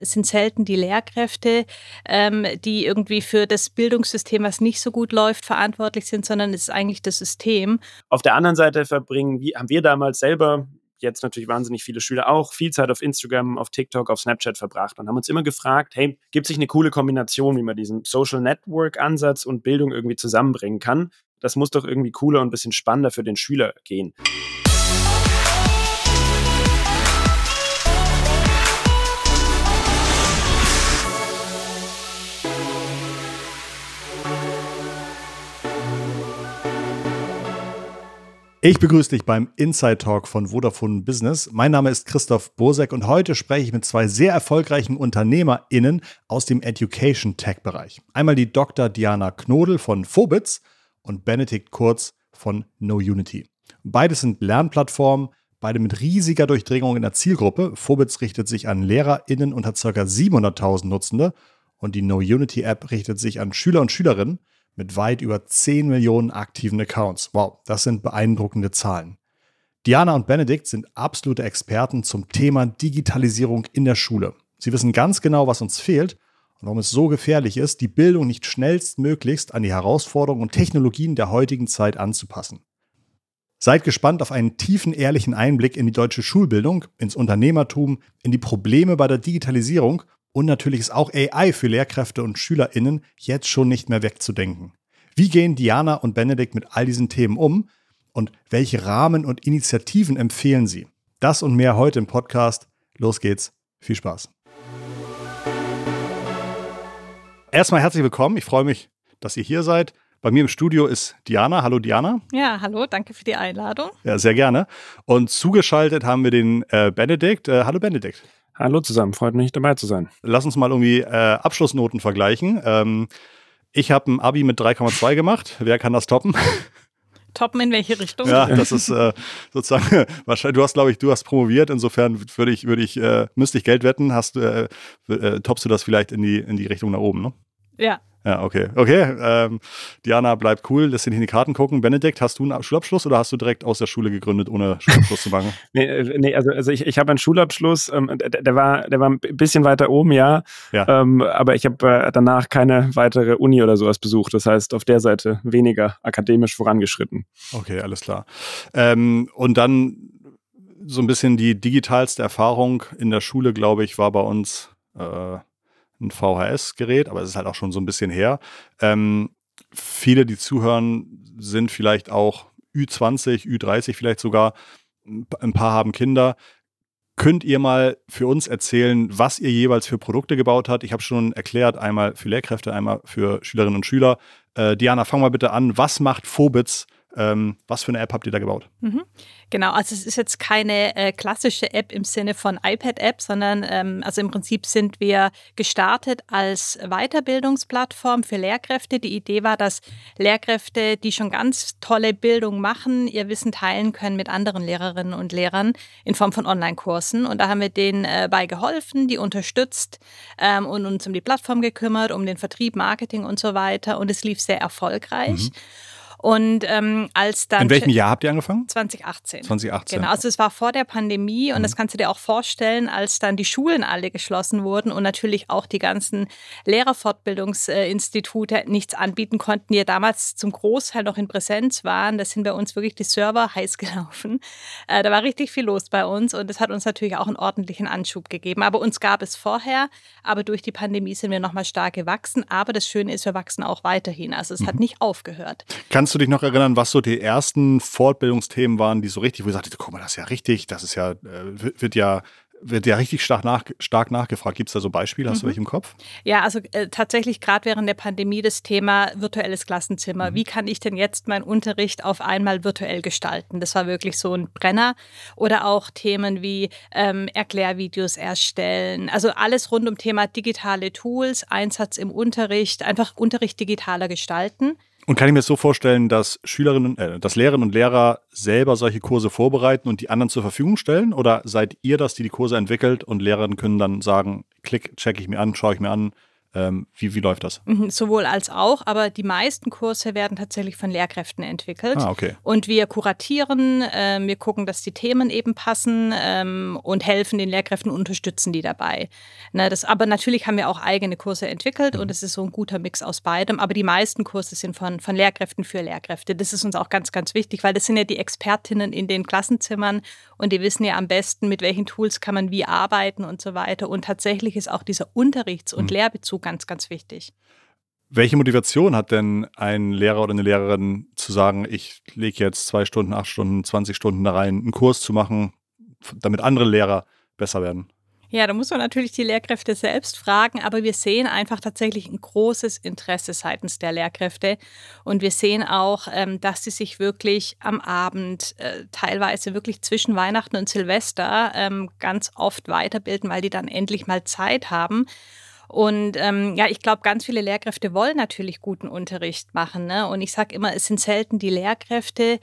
Es sind selten die Lehrkräfte, die irgendwie für das Bildungssystem, was nicht so gut läuft, verantwortlich sind, sondern es ist eigentlich das System. Auf der anderen Seite haben wir damals selber, jetzt natürlich wahnsinnig viele Schüler auch, viel Zeit auf Instagram, auf TikTok, auf Snapchat verbracht und haben uns immer gefragt, hey, gibt es nicht eine coole Kombination, wie man diesen Social Network Ansatz und Bildung irgendwie zusammenbringen kann? Das muss doch irgendwie cooler und ein bisschen spannender für den Schüler gehen. Ich begrüße dich beim Inside Talk von Vodafone Business. Mein Name ist Christoph Bosek und heute spreche ich mit zwei sehr erfolgreichen UnternehmerInnen aus dem Education-Tech-Bereich. Einmal die Dr. Diana Knodel von Fobits und Benedikt Kurz von KnowUnity. Beide sind Lernplattformen, beide mit riesiger Durchdringung in der Zielgruppe. Fobits richtet sich an LehrerInnen und hat ca. 700.000 Nutzende und die KnowUnity-App richtet sich an Schüler und Schülerinnen mit weit über 10 Millionen aktiven Accounts. Wow, das sind beeindruckende Zahlen. Diana und Benedikt sind absolute Experten zum Thema Digitalisierung in der Schule. Sie wissen ganz genau, was uns fehlt und warum es so gefährlich ist, die Bildung nicht schnellstmöglichst an die Herausforderungen und Technologien der heutigen Zeit anzupassen. Seid gespannt auf einen tiefen, ehrlichen Einblick in die deutsche Schulbildung, ins Unternehmertum, in die Probleme bei der Digitalisierung. Und natürlich ist auch AI für Lehrkräfte und SchülerInnen jetzt schon nicht mehr wegzudenken. Wie gehen Diana und Benedikt mit all diesen Themen um und welche Rahmen und Initiativen empfehlen sie? Das und mehr heute im Podcast. Los geht's. Viel Spaß. Erstmal herzlich willkommen. Ich freue mich, dass ihr hier seid. Bei mir im Studio ist Diana. Hallo Diana. Ja, hallo, danke für die Einladung. Ja, sehr gerne. Und zugeschaltet haben wir den Benedikt. Hallo Benedikt. Hallo zusammen, freut mich dabei zu sein. Lass uns mal irgendwie Abschlussnoten vergleichen. Ich habe ein Abi mit 3,2 gemacht. Wer kann das toppen? Toppen in welche Richtung? Ja, das ist sozusagen, wahrscheinlich, du hast promoviert, insofern müsste ich Geld wetten, toppst du das vielleicht in die Richtung nach oben, ne? Ja. Ja, okay. Diana bleibt cool, lässt sich nicht in die Karten gucken. Benedikt, hast du einen Schulabschluss oder hast du direkt aus der Schule gegründet, ohne Schulabschluss zu machen? Nee, also ich habe einen Schulabschluss, der war ein bisschen weiter oben, ja. Aber ich habe danach keine weitere Uni oder sowas besucht. Das heißt, auf der Seite weniger akademisch vorangeschritten. Okay, alles klar. Und dann so ein bisschen die digitalste Erfahrung in der Schule, glaube ich, war bei uns ein VHS-Gerät, aber es ist halt auch schon so ein bisschen her. Viele, die zuhören, sind vielleicht auch Ü20, Ü30 vielleicht sogar. Ein paar haben Kinder. Könnt ihr mal für uns erzählen, was ihr jeweils für Produkte gebaut habt? Ich habe schon erklärt, einmal für Lehrkräfte, einmal für Schülerinnen und Schüler. Diana, fang mal bitte an. Was macht Fobits? Was für eine App habt ihr da gebaut? Genau, also es ist jetzt keine klassische App im Sinne von iPad-App, sondern also im Prinzip sind wir gestartet als Weiterbildungsplattform für Lehrkräfte. Die Idee war, dass Lehrkräfte, die schon ganz tolle Bildung machen, ihr Wissen teilen können mit anderen Lehrerinnen und Lehrern in Form von Online-Kursen. Und da haben wir denen bei geholfen, die unterstützt und uns um die Plattform gekümmert, um den Vertrieb, Marketing und so weiter. Und es lief sehr erfolgreich. Und als dann... In welchem Jahr habt ihr angefangen? 2018. 2018. Genau, also es war vor der Pandemie und das kannst du dir auch vorstellen, als dann die Schulen alle geschlossen wurden und natürlich auch die ganzen Lehrerfortbildungsinstitute nichts anbieten konnten, die ja damals zum Großteil noch in Präsenz waren. Da sind bei uns wirklich die Server heiß gelaufen. Da war richtig viel los bei uns und das hat uns natürlich auch einen ordentlichen Anschub gegeben. Aber uns gab es vorher, aber durch die Pandemie sind wir nochmal stark gewachsen. Aber das Schöne ist, wir wachsen auch weiterhin. Also es hat nicht aufgehört. Kannst du dich noch erinnern, was so die ersten Fortbildungsthemen waren, die so richtig, wo ihr sagtet, guck mal, das ist ja richtig, das ist ja, wird ja richtig stark nachgefragt. Gibt es da so Beispiele? Hast du welche im Kopf? Ja, also tatsächlich gerade während der Pandemie das Thema virtuelles Klassenzimmer. Wie kann ich denn jetzt meinen Unterricht auf einmal virtuell gestalten? Das war wirklich so ein Brenner. Oder auch Themen wie Erklärvideos erstellen. Also alles rund um Thema digitale Tools, Einsatz im Unterricht, einfach Unterricht digitaler gestalten. Und kann ich mir das so vorstellen, dass dass Lehrerinnen und Lehrer selber solche Kurse vorbereiten und die anderen zur Verfügung stellen? Oder seid ihr das, die Kurse entwickelt und Lehrerinnen können dann sagen, klick, checke ich mir an, schaue ich mir an, Wie läuft das? Sowohl als auch, aber die meisten Kurse werden tatsächlich von Lehrkräften entwickelt. Okay. Und wir kuratieren, wir gucken, dass die Themen eben passen und helfen den Lehrkräften, unterstützen die dabei. Aber natürlich haben wir auch eigene Kurse entwickelt und es ist so ein guter Mix aus beidem. Aber die meisten Kurse sind von Lehrkräften für Lehrkräfte. Das ist uns auch ganz, ganz wichtig, weil das sind ja die Expertinnen in den Klassenzimmern und die wissen ja am besten, mit welchen Tools kann man wie arbeiten und so weiter. Und tatsächlich ist auch dieser Unterrichts- und Lehrbezug ganz, ganz wichtig. Welche Motivation hat denn ein Lehrer oder eine Lehrerin zu sagen, ich lege jetzt 2 Stunden, 8 Stunden, 20 Stunden da rein, einen Kurs zu machen, damit andere Lehrer besser werden? Ja, da muss man natürlich die Lehrkräfte selbst fragen, aber wir sehen einfach tatsächlich ein großes Interesse seitens der Lehrkräfte. Und wir sehen auch, dass sie sich wirklich am Abend, teilweise wirklich zwischen Weihnachten und Silvester, ganz oft weiterbilden, weil die dann endlich mal Zeit haben. Und ich glaube, ganz viele Lehrkräfte wollen natürlich guten Unterricht machen. Ne? Und ich sage immer, es sind selten die Lehrkräfte,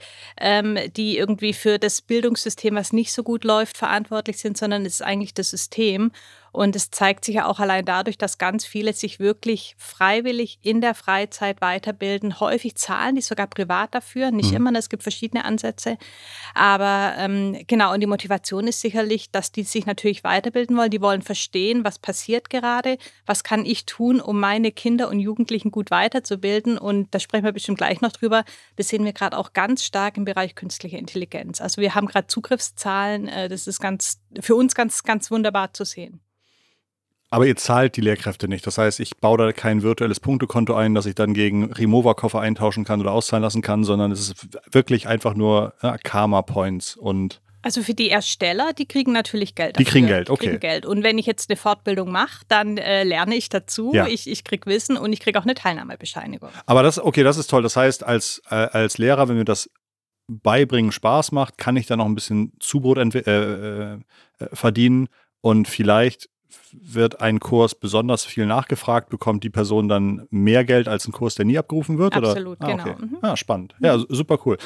die irgendwie für das Bildungssystem, was nicht so gut läuft, verantwortlich sind, sondern es ist eigentlich das System. Und es zeigt sich ja auch allein dadurch, dass ganz viele sich wirklich freiwillig in der Freizeit weiterbilden. Häufig zahlen die sogar privat dafür, nicht immer, es gibt verschiedene Ansätze. Aber genau, und die Motivation ist sicherlich, dass die sich natürlich weiterbilden wollen. Die wollen verstehen, was passiert gerade, was kann ich tun, um meine Kinder und Jugendlichen gut weiterzubilden. Und da sprechen wir bestimmt gleich noch drüber. Das sehen wir gerade auch ganz stark im Bereich künstliche Intelligenz. Also wir haben gerade Zugriffszahlen, das ist für uns ganz, ganz wunderbar zu sehen. Aber ihr zahlt die Lehrkräfte nicht. Das heißt, ich baue da kein virtuelles Punktekonto ein, das ich dann gegen Remover-Koffer eintauschen kann oder auszahlen lassen kann, sondern es ist wirklich einfach nur Karma-Points und Also für die Ersteller, die kriegen natürlich Geld die dafür. kriegen Geld, okay. Die kriegen Geld. Und wenn ich jetzt eine Fortbildung mache, dann lerne ich dazu, Ja. ich kriege Wissen und ich kriege auch eine Teilnahmebescheinigung. Aber das ist toll. Das heißt, als Lehrer, wenn mir das Beibringen Spaß macht, kann ich da noch ein bisschen Zubrot verdienen und vielleicht wird ein Kurs besonders viel nachgefragt, bekommt die Person dann mehr Geld als ein Kurs, der nie abgerufen wird? Absolut, oder? genau. Okay. Spannend. Ja, super cool.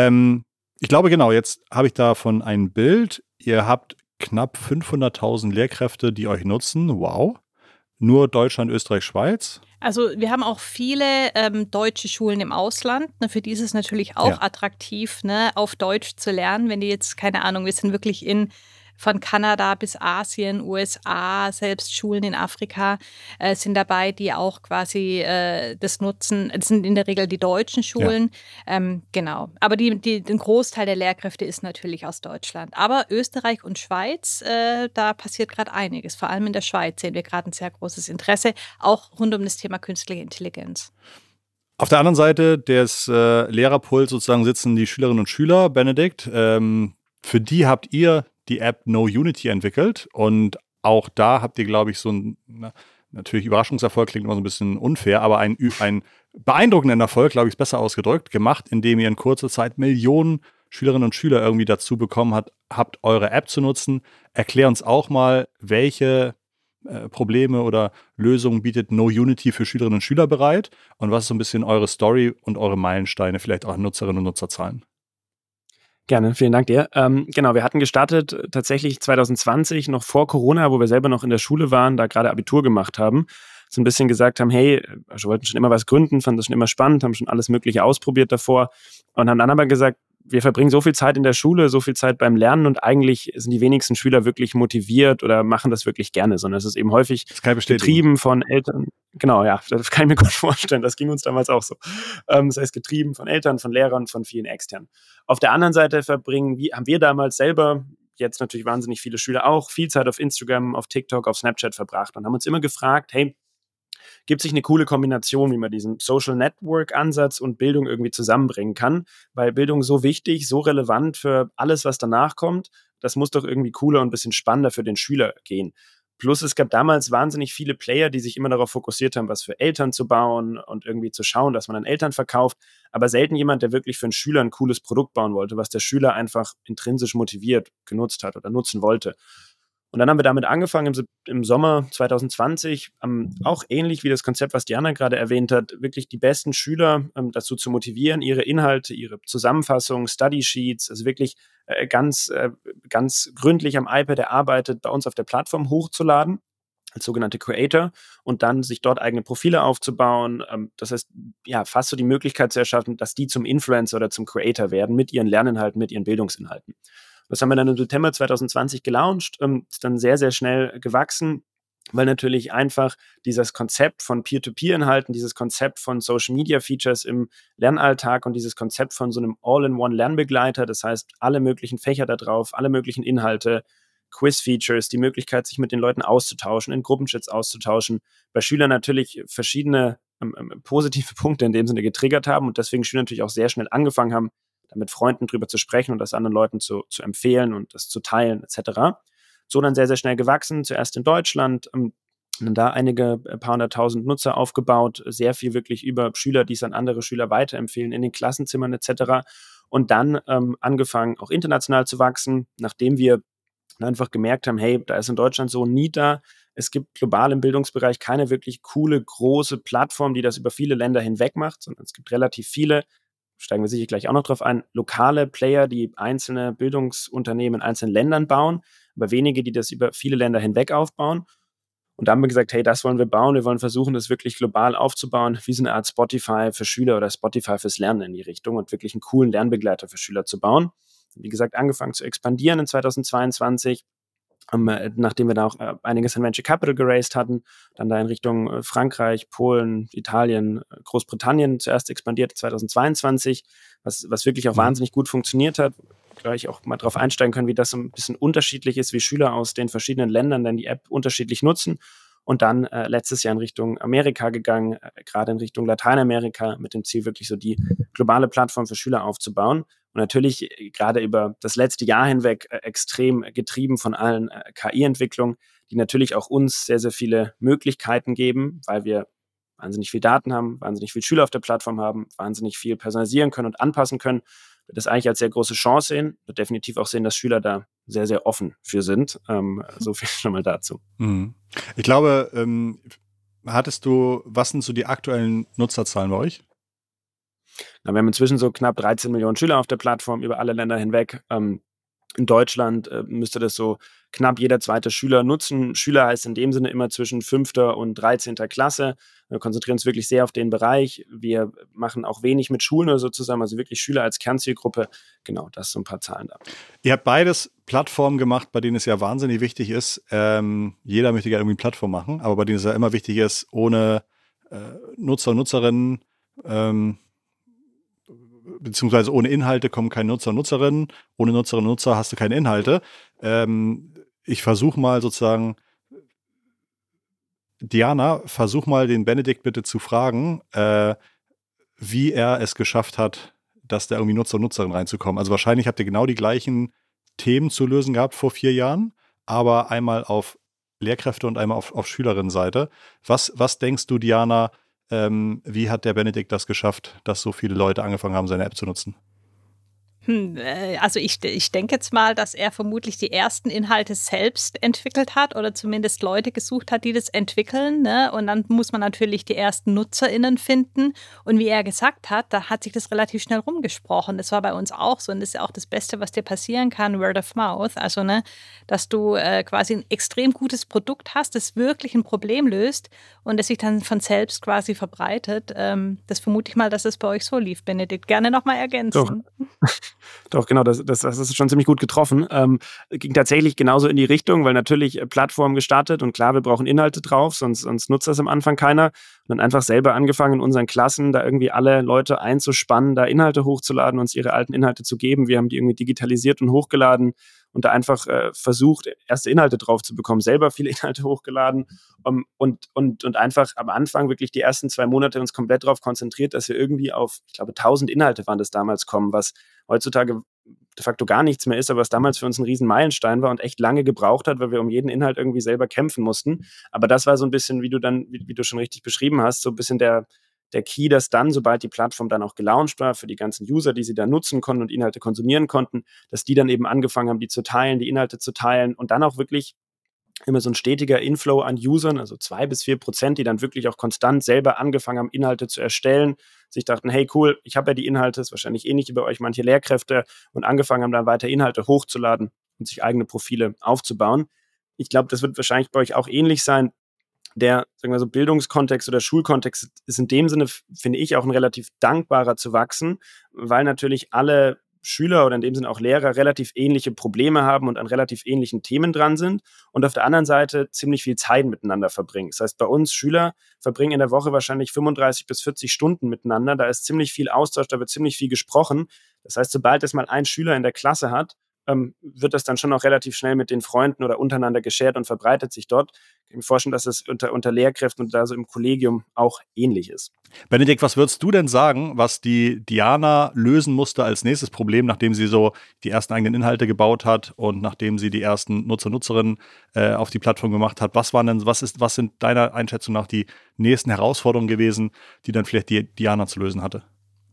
Ich glaube, genau, jetzt habe ich davon ein Bild. Ihr habt knapp 500.000 Lehrkräfte, die euch nutzen. Wow. Nur Deutschland, Österreich, Schweiz? Also wir haben auch viele deutsche Schulen im Ausland. Ne, für die ist es natürlich auch attraktiv, ne, auf Deutsch zu lernen. Wenn die jetzt, keine Ahnung, wir sind wirklich von Kanada bis Asien, USA, selbst Schulen in Afrika sind dabei, die auch quasi das nutzen. Das sind in der Regel die deutschen Schulen. Ja. Genau. Aber den Großteil der Lehrkräfte ist natürlich aus Deutschland. Aber Österreich und Schweiz, da passiert gerade einiges. Vor allem in der Schweiz sehen wir gerade ein sehr großes Interesse, auch rund um das Thema künstliche Intelligenz. Auf der anderen Seite des Lehrerpuls sozusagen sitzen die Schülerinnen und Schüler. Benedikt, für die habt ihr die App KnowUnity entwickelt und auch da habt ihr, glaube ich, so ein, natürlich Überraschungserfolg klingt immer so ein bisschen unfair, aber ein beeindruckenden Erfolg, glaube ich, ist besser ausgedrückt, gemacht, indem ihr in kurzer Zeit Millionen Schülerinnen und Schüler irgendwie dazu bekommen habt, eure App zu nutzen. Erklär uns auch mal, welche Probleme oder Lösungen bietet KnowUnity für Schülerinnen und Schüler bereit und was ist so ein bisschen eure Story und eure Meilensteine, vielleicht auch Nutzerinnen und Nutzerzahlen? Gerne, vielen Dank dir. Genau, wir hatten gestartet tatsächlich 2020, noch vor Corona, wo wir selber noch in der Schule waren, da gerade Abitur gemacht haben, so ein bisschen gesagt haben, hey, wir wollten schon immer was gründen, fanden das schon immer spannend, haben schon alles Mögliche ausprobiert davor und haben dann aber gesagt, wir verbringen so viel Zeit in der Schule, so viel Zeit beim Lernen und eigentlich sind die wenigsten Schüler wirklich motiviert oder machen das wirklich gerne, sondern es ist eben häufig getrieben von Eltern. Genau, ja, das kann ich mir gut vorstellen, das ging uns damals auch so. Das heißt, getrieben von Eltern, von Lehrern, von vielen Externen. Auf der anderen Seite haben wir damals selber, jetzt natürlich wahnsinnig viele Schüler auch, viel Zeit auf Instagram, auf TikTok, auf Snapchat verbracht und haben uns immer gefragt, hey, gibt sich eine coole Kombination, wie man diesen Social Network Ansatz und Bildung irgendwie zusammenbringen kann, weil Bildung so wichtig, so relevant für alles, was danach kommt, das muss doch irgendwie cooler und ein bisschen spannender für den Schüler gehen. Plus es gab damals wahnsinnig viele Player, die sich immer darauf fokussiert haben, was für Eltern zu bauen und irgendwie zu schauen, dass man an Eltern verkauft, aber selten jemand, der wirklich für einen Schüler ein cooles Produkt bauen wollte, was der Schüler einfach intrinsisch motiviert genutzt hat oder nutzen wollte. Und dann haben wir damit angefangen im Sommer 2020, auch ähnlich wie das Konzept, was Diana gerade erwähnt hat, wirklich die besten Schüler dazu zu motivieren, ihre Inhalte, ihre Zusammenfassungen, Study Sheets, also wirklich ganz gründlich am iPad erarbeitet, bei uns auf der Plattform hochzuladen. als sogenannte Creator und dann sich dort eigene Profile aufzubauen. Das heißt, ja, fast so die Möglichkeit zu erschaffen, dass die zum Influencer oder zum Creator werden mit ihren Lerninhalten, mit ihren Bildungsinhalten. Das haben wir dann im September 2020 gelauncht, ist dann sehr, sehr schnell gewachsen, weil natürlich einfach dieses Konzept von Peer-to-Peer-Inhalten, dieses Konzept von Social-Media-Features im Lernalltag und dieses Konzept von so einem All-in-One-Lernbegleiter, das heißt, alle möglichen Fächer da drauf, alle möglichen Inhalte, Quiz-Features, die Möglichkeit, sich mit den Leuten auszutauschen, in Gruppenchats auszutauschen, bei Schülern natürlich verschiedene positive Punkte in dem Sinne getriggert haben und deswegen Schüler natürlich auch sehr schnell angefangen haben, da mit Freunden drüber zu sprechen und das anderen Leuten zu empfehlen und das zu teilen etc. So dann sehr, sehr schnell gewachsen, zuerst in Deutschland, dann da einige paar hunderttausend Nutzer aufgebaut, sehr viel wirklich über Schüler, die es an andere Schüler weiterempfehlen, in den Klassenzimmern etc. Und dann angefangen, auch international zu wachsen, nachdem wir einfach gemerkt haben, hey, da ist in Deutschland so ein Need da. Es gibt global im Bildungsbereich keine wirklich coole, große Plattform, die das über viele Länder hinweg macht, sondern es gibt relativ viele, steigen wir sicher gleich auch noch drauf ein, lokale Player, die einzelne Bildungsunternehmen in einzelnen Ländern bauen, aber wenige, die das über viele Länder hinweg aufbauen. Und da haben wir gesagt, hey, das wollen wir bauen. Wir wollen versuchen, das wirklich global aufzubauen, wie so eine Art Spotify für Schüler oder Spotify fürs Lernen in die Richtung und wirklich einen coolen Lernbegleiter für Schüler zu bauen. Wie gesagt, angefangen zu expandieren in 2022, nachdem wir da auch einiges an Venture Capital geraced hatten, dann da in Richtung Frankreich, Polen, Italien, Großbritannien zuerst expandiert 2022, was wirklich auch wahnsinnig gut funktioniert hat. Gleich auch mal drauf einsteigen können, wie das so ein bisschen unterschiedlich ist, wie Schüler aus den verschiedenen Ländern dann die App unterschiedlich nutzen. Und dann letztes Jahr in Richtung Amerika gegangen, gerade in Richtung Lateinamerika, mit dem Ziel, wirklich so die globale Plattform für Schüler aufzubauen. Und natürlich gerade über das letzte Jahr hinweg extrem getrieben von allen KI-Entwicklungen, die natürlich auch uns sehr, sehr viele Möglichkeiten geben, weil wir wahnsinnig viel Daten haben, wahnsinnig viele Schüler auf der Plattform haben, wahnsinnig viel personalisieren können und anpassen können. Wir das eigentlich als sehr große Chance sehen. Wir definitiv auch sehen, dass Schüler da sehr, sehr offen für sind. So viel schon mal dazu. Ich glaube, was sind so die aktuellen Nutzerzahlen bei euch? Wir haben inzwischen so knapp 13 Millionen Schüler auf der Plattform über alle Länder hinweg. In Deutschland müsste das so knapp jeder zweite Schüler nutzen. Schüler heißt in dem Sinne immer zwischen 5. und 13. Klasse. Wir konzentrieren uns wirklich sehr auf den Bereich. Wir machen auch wenig mit Schulen oder so zusammen, also wirklich Schüler als Kernzielgruppe. Genau, das sind so ein paar Zahlen da. Ihr habt beides Plattformen gemacht, bei denen es ja wahnsinnig wichtig ist. Jeder möchte ja irgendwie eine Plattform machen, aber bei denen es ja immer wichtig ist, ohne Nutzer und Nutzerinnen beziehungsweise ohne Inhalte kommen keine Nutzer und Nutzerinnen. Ohne Nutzerinnen und Nutzer hast du keine Inhalte. Ich versuche mal sozusagen, Diana, versuch mal den Benedikt bitte zu fragen, wie er es geschafft hat, dass da irgendwie Nutzer und Nutzerinnen reinzukommen. Also wahrscheinlich habt ihr genau die gleichen Themen zu lösen gehabt vor 4 Jahren, aber einmal auf Lehrkräfte und einmal auf Schülerinnenseite. Was denkst du, Diana, wie hat der Benedikt das geschafft, dass so viele Leute angefangen haben, seine App zu nutzen? Also ich denke jetzt mal, dass er vermutlich die ersten Inhalte selbst entwickelt hat oder zumindest Leute gesucht hat, die das entwickeln. Ne? Und dann muss man natürlich die ersten NutzerInnen finden. Und wie er gesagt hat, da hat sich das relativ schnell rumgesprochen. Das war bei uns auch so. Und das ist ja auch das Beste, was dir passieren kann, Word of Mouth. Also, ne, dass du quasi ein extrem gutes Produkt hast, das wirklich ein Problem löst und das sich dann von selbst quasi verbreitet. Das vermute ich mal, dass es bei euch so lief, Benedikt. Gerne nochmal ergänzen. Doch, genau, das ist schon ziemlich gut getroffen. Ging tatsächlich genauso in die Richtung, weil natürlich Plattform gestartet und klar, wir brauchen Inhalte drauf, sonst nutzt das am Anfang keiner. Und dann einfach selber angefangen in unseren Klassen, da irgendwie alle Leute einzuspannen, da Inhalte hochzuladen, uns ihre alten Inhalte zu geben. Wir haben die irgendwie digitalisiert und hochgeladen und da einfach versucht, erste Inhalte drauf zu bekommen, selber viele Inhalte hochgeladen und einfach am Anfang wirklich die ersten 2 Monate uns komplett darauf konzentriert, dass wir irgendwie auf, ich glaube, 1000 Inhalte waren das damals kommen, was heutzutage de facto gar nichts mehr ist, aber was damals für uns ein riesen Meilenstein war und echt lange gebraucht hat, weil wir um jeden Inhalt irgendwie selber kämpfen mussten. Aber das war so ein bisschen, wie du schon richtig beschrieben hast, so ein bisschen der Key, dass dann, sobald die Plattform dann auch gelauncht war, für die ganzen User, die sie dann nutzen konnten und Inhalte konsumieren konnten, dass die dann eben angefangen haben, die zu teilen, die Inhalte zu teilen und dann auch wirklich immer so ein stetiger Inflow an Usern, also 2-4%, die dann wirklich auch konstant selber angefangen haben, Inhalte zu erstellen, sich dachten, hey cool, ich habe ja die Inhalte, ist wahrscheinlich ähnlich wie bei euch manche Lehrkräfte und angefangen haben, dann weiter Inhalte hochzuladen und sich eigene Profile aufzubauen. Ich glaube, das wird wahrscheinlich bei euch auch ähnlich sein. der, sagen wir so, Bildungskontext oder Schulkontext ist in dem Sinne, finde ich, auch ein relativ dankbarer zu wachsen, weil natürlich alle Schüler oder in dem Sinne auch Lehrer relativ ähnliche Probleme haben und an relativ ähnlichen Themen dran sind und auf der anderen Seite ziemlich viel Zeit miteinander verbringen. Das heißt, bei uns Schüler verbringen in der Woche wahrscheinlich 35 bis 40 Stunden miteinander. Da ist ziemlich viel Austausch, da wird ziemlich viel gesprochen. Das heißt, sobald es mal ein Schüler in der Klasse hat, wird das dann schon auch relativ schnell mit den Freunden oder untereinander geshared und verbreitet sich dort. Ich kann mir vorstellen, dass es unter Lehrkräften und da so im Kollegium auch ähnlich ist. Benedikt, was würdest du denn sagen, was die Diana lösen musste als nächstes Problem, nachdem sie so die ersten eigenen Inhalte gebaut hat und nachdem sie die ersten Nutzerinnen auf die Plattform gemacht hat? Was sind deiner Einschätzung nach die nächsten Herausforderungen gewesen, die dann vielleicht die Diana zu lösen hatte?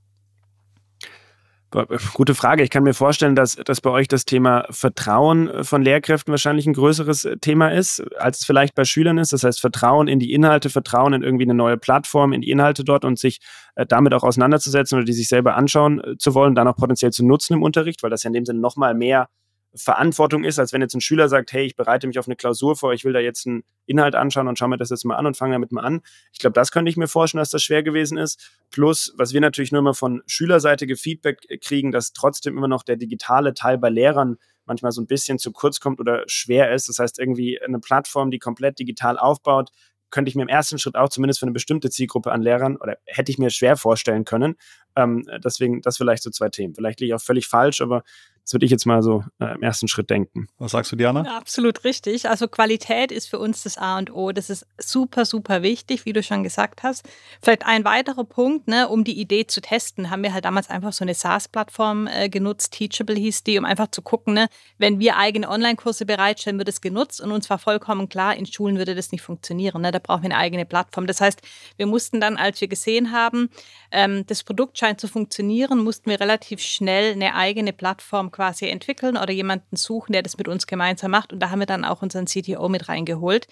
Gute Frage. Ich kann mir vorstellen, dass bei euch das Thema Vertrauen von Lehrkräften wahrscheinlich ein größeres Thema ist, als es vielleicht bei Schülern ist. Das heißt, Vertrauen in die Inhalte, Vertrauen in irgendwie eine neue Plattform, in die Inhalte dort und sich damit auch auseinanderzusetzen oder die sich selber anschauen zu wollen, dann auch potenziell zu nutzen im Unterricht, weil das ja in dem Sinne nochmal mehr Verantwortung ist, als wenn jetzt ein Schüler sagt, hey, ich bereite mich auf eine Klausur vor, ich will da jetzt einen Inhalt anschauen und schaue mir das jetzt mal an und fange damit mal an. Ich glaube, das könnte ich mir vorstellen, dass das schwer gewesen ist. Plus, was wir natürlich nur immer von Schülerseitige Feedback kriegen, dass trotzdem immer noch der digitale Teil bei Lehrern manchmal so ein bisschen zu kurz kommt oder schwer ist. Das heißt, irgendwie eine Plattform, die komplett digital aufbaut, könnte ich mir im ersten Schritt auch zumindest für eine bestimmte Zielgruppe an Lehrern oder hätte ich mir schwer vorstellen können. Deswegen, das vielleicht so 2 Themen. Vielleicht liege ich auch völlig falsch, aber das würde ich jetzt mal so im ersten Schritt denken. Was sagst du, Diana? Ja, absolut richtig. Also Qualität ist für uns das A und O. Das ist super, super wichtig, wie du schon gesagt hast. Vielleicht ein weiterer Punkt, ne, um die Idee zu testen, haben wir halt damals einfach so eine SaaS-Plattform genutzt, Teachable hieß die, um einfach zu gucken, ne, wenn wir eigene Online-Kurse bereitstellen, wird es genutzt und uns war vollkommen klar, in Schulen würde das nicht funktionieren. Ne, da brauchen wir eine eigene Plattform. Das heißt, wir mussten dann, als wir gesehen haben, das Produkt scheint zu funktionieren, mussten wir relativ schnell eine eigene Plattform quasi entwickeln oder jemanden suchen, der das mit uns gemeinsam macht. Und da haben wir dann auch unseren CTO mit reingeholt.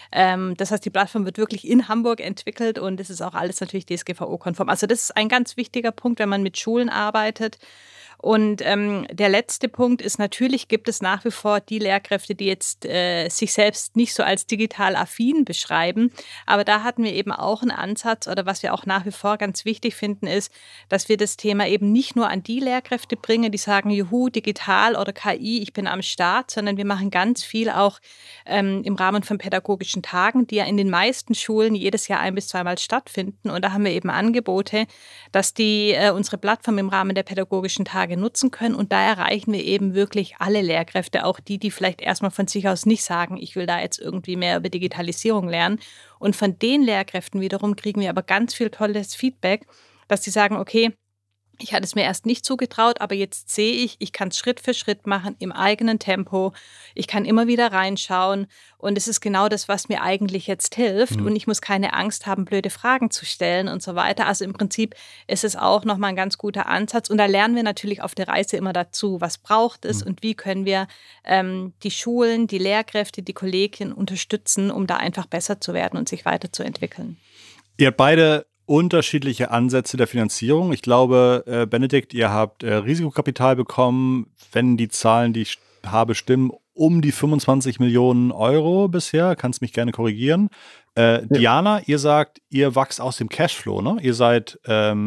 Das heißt, die Plattform wird wirklich in Hamburg entwickelt und es ist auch alles natürlich DSGVO-konform. Also das ist ein ganz wichtiger Punkt, wenn man mit Schulen arbeitet. Und der letzte Punkt ist, natürlich gibt es nach wie vor die Lehrkräfte, die jetzt sich selbst nicht so als digital affin beschreiben. Aber da hatten wir eben auch einen Ansatz oder was wir auch nach wie vor ganz wichtig finden ist, dass wir das Thema eben nicht nur an die Lehrkräfte bringen, die sagen, juhu, digital oder KI, ich bin am Start, sondern wir machen ganz viel auch im Rahmen von pädagogischen Tagen, die ja in den meisten Schulen jedes Jahr 1- bis 2-mal stattfinden. Und da haben wir eben Angebote, dass die unsere Plattform im Rahmen der pädagogischen Tage nutzen können. Und da erreichen wir eben wirklich alle Lehrkräfte, auch die vielleicht erstmal von sich aus nicht sagen, ich will da jetzt irgendwie mehr über Digitalisierung lernen. Und von den Lehrkräften wiederum kriegen wir aber ganz viel tolles Feedback, dass sie sagen, okay, ich hatte es mir erst nicht zugetraut, aber jetzt sehe ich kann es Schritt für Schritt machen, im eigenen Tempo. Ich kann immer wieder reinschauen und es ist genau das, was mir eigentlich jetzt hilft und ich muss keine Angst haben, blöde Fragen zu stellen und so weiter. Also im Prinzip ist es auch nochmal ein ganz guter Ansatz und da lernen wir natürlich auf der Reise immer dazu, was braucht es und wie können wir die Schulen, die Lehrkräfte, die Kollegien unterstützen, um da einfach besser zu werden und sich weiterzuentwickeln. Ihr habt beide unterschiedliche Ansätze der Finanzierung. Ich glaube, Benedikt, ihr habt Risikokapital bekommen, wenn die Zahlen, die ich habe, stimmen, um die 25 Millionen Euro bisher. Kannst mich gerne korrigieren. Ja. Diana, ihr sagt, ihr wachst aus dem Cashflow, ne? Ihr seid, das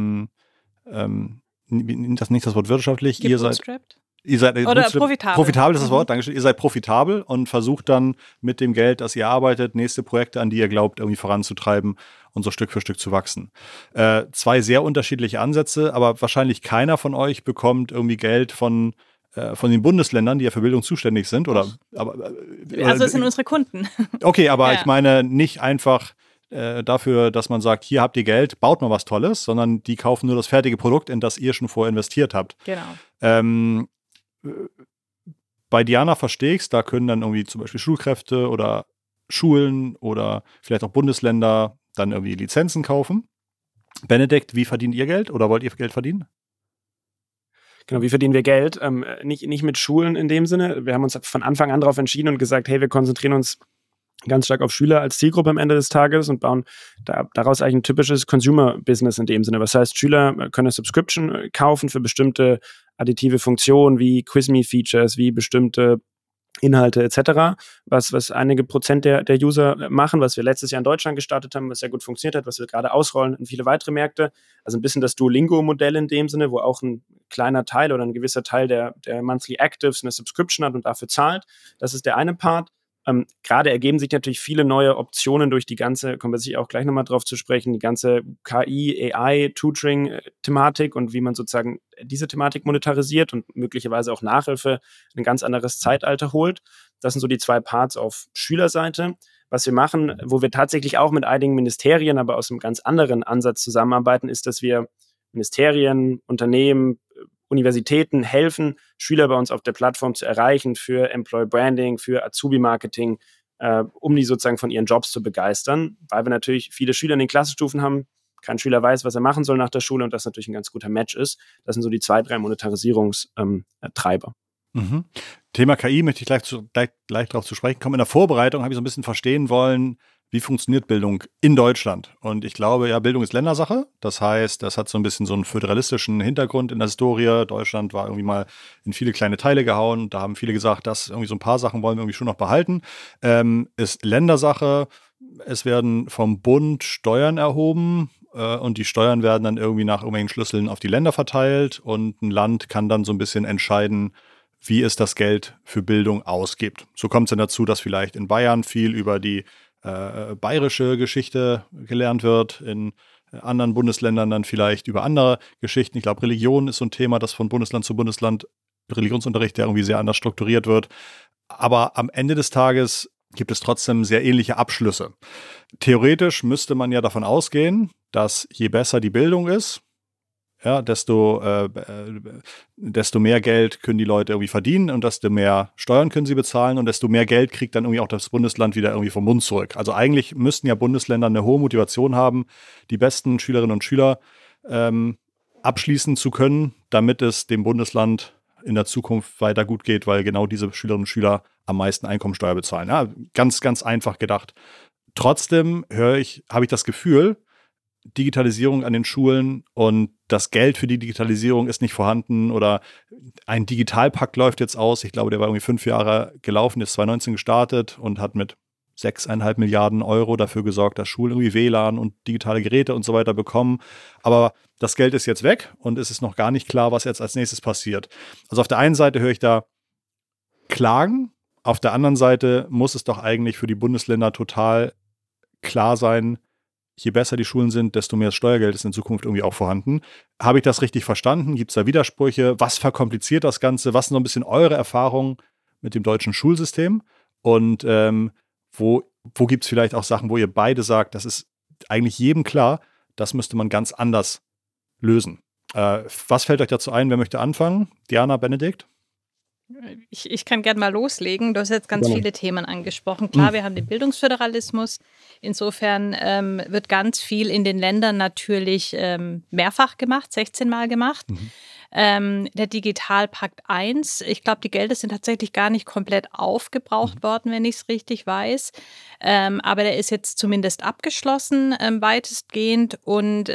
nicht das Wort wirtschaftlich, ihr seid oder profitabel. Profitabel ist das Wort, Dankeschön. Ihr seid profitabel und versucht dann mit dem Geld, das ihr arbeitet, nächste Projekte, an die ihr glaubt, irgendwie voranzutreiben und so Stück für Stück zu wachsen. 2 sehr unterschiedliche Ansätze, aber wahrscheinlich keiner von euch bekommt irgendwie Geld von den Bundesländern, die ja für Bildung zuständig sind. Also es sind unsere Kunden. Okay, aber ich meine nicht einfach dafür, dass man sagt, hier habt ihr Geld, baut mal was Tolles, sondern die kaufen nur das fertige Produkt, in das ihr schon vorher investiert habt. Genau. Bei Diana verstehe ich's, da können dann irgendwie zum Beispiel Schulkräfte oder Schulen oder vielleicht auch Bundesländer dann irgendwie Lizenzen kaufen. Benedikt, wie verdient ihr Geld oder wollt ihr Geld verdienen? Genau, wie verdienen wir Geld? Nicht mit Schulen in dem Sinne. Wir haben uns von Anfang an darauf entschieden und gesagt, hey, wir konzentrieren uns ganz stark auf Schüler als Zielgruppe am Ende des Tages und bauen daraus eigentlich ein typisches Consumer-Business in dem Sinne. Was heißt, Schüler können eine Subscription kaufen für bestimmte additive Funktionen wie Quiz-Me-Features, wie bestimmte Inhalte etc., was einige Prozent der User machen, was wir letztes Jahr in Deutschland gestartet haben, was sehr gut funktioniert hat, was wir gerade ausrollen in viele weitere Märkte. Also ein bisschen das Duolingo-Modell in dem Sinne, wo auch ein kleiner Teil oder ein gewisser Teil der Monthly Actives eine Subscription hat und dafür zahlt. Das ist der eine Part. Gerade ergeben sich natürlich viele neue Optionen durch die ganze, kommen wir sicher auch gleich nochmal drauf zu sprechen, die ganze KI, AI, Tutoring-Thematik und wie man sozusagen diese Thematik monetarisiert und möglicherweise auch Nachhilfe ein ganz anderes Zeitalter holt. Das sind so die 2 Parts auf Schülerseite. Was wir machen, wo wir tatsächlich auch mit einigen Ministerien, aber aus einem ganz anderen Ansatz zusammenarbeiten, ist, dass wir Ministerien, Unternehmen, Universitäten helfen, Schüler bei uns auf der Plattform zu erreichen für Employer Branding, für Azubi-Marketing, um die sozusagen von ihren Jobs zu begeistern, weil wir natürlich viele Schüler in den Klassenstufen haben. Kein Schüler weiß, was er machen soll nach der Schule und das natürlich ein ganz guter Match ist. Das sind so die 2, 3 Monetarisierungstreiber. Mhm. Thema KI möchte ich gleich darauf zu sprechen kommen. In der Vorbereitung habe ich so ein bisschen verstehen wollen, wie funktioniert Bildung in Deutschland? Und ich glaube, ja, Bildung ist Ländersache. Das heißt, das hat so ein bisschen so einen föderalistischen Hintergrund in der Historie. Deutschland war irgendwie mal in viele kleine Teile gehauen. Da haben viele gesagt, dass irgendwie so ein paar Sachen wollen wir irgendwie schon noch behalten. Ist Ländersache. Es werden vom Bund Steuern erhoben. Und die Steuern werden dann irgendwie nach irgendwelchen Schlüsseln auf die Länder verteilt. Und ein Land kann dann so ein bisschen entscheiden, wie es das Geld für Bildung ausgibt. So kommt es dann dazu, dass vielleicht in Bayern viel über die bayerische Geschichte gelernt wird, in anderen Bundesländern dann vielleicht über andere Geschichten. Ich glaube, Religion ist so ein Thema, das von Bundesland zu Bundesland, Religionsunterricht, der irgendwie sehr anders strukturiert wird. Aber am Ende des Tages gibt es trotzdem sehr ähnliche Abschlüsse. Theoretisch müsste man ja davon ausgehen, dass je besser die Bildung ist, ja, desto mehr Geld können die Leute irgendwie verdienen und desto mehr Steuern können sie bezahlen und desto mehr Geld kriegt dann irgendwie auch das Bundesland wieder irgendwie vom Mund zurück. Also eigentlich müssten ja Bundesländer eine hohe Motivation haben, die besten Schülerinnen und Schüler abschließen zu können, damit es dem Bundesland in der Zukunft weiter gut geht, weil genau diese Schülerinnen und Schüler am meisten Einkommensteuer bezahlen. Ja, ganz, ganz einfach gedacht. Trotzdem habe ich das Gefühl, Digitalisierung an den Schulen und das Geld für die Digitalisierung ist nicht vorhanden oder ein Digitalpakt läuft jetzt aus. Ich glaube, der war irgendwie 5 Jahre gelaufen, ist 2019 gestartet und hat mit 6,5 Milliarden Euro dafür gesorgt, dass Schulen irgendwie WLAN und digitale Geräte und so weiter bekommen. Aber das Geld ist jetzt weg und es ist noch gar nicht klar, was jetzt als nächstes passiert. Also auf der einen Seite höre ich da Klagen, auf der anderen Seite muss es doch eigentlich für die Bundesländer total klar sein, je besser die Schulen sind, desto mehr Steuergeld ist in Zukunft irgendwie auch vorhanden. Habe ich das richtig verstanden? Gibt es da Widersprüche? Was verkompliziert das Ganze? Was sind so ein bisschen eure Erfahrungen mit dem deutschen Schulsystem? Und wo gibt es vielleicht auch Sachen, wo ihr beide sagt, das ist eigentlich jedem klar, das müsste man ganz anders lösen. Was fällt euch dazu ein? Wer möchte anfangen? Diana, Benedikt? Ich kann gerne mal loslegen. Du hast jetzt ganz viele Themen angesprochen. Klar, wir haben den Bildungsföderalismus. Insofern wird ganz viel in den Ländern natürlich mehrfach gemacht, 16 Mal gemacht. Der Digitalpakt 1, ich glaube, die Gelder sind tatsächlich gar nicht komplett aufgebraucht worden, wenn ich es richtig weiß. Aber der ist jetzt zumindest abgeschlossen, weitestgehend. Und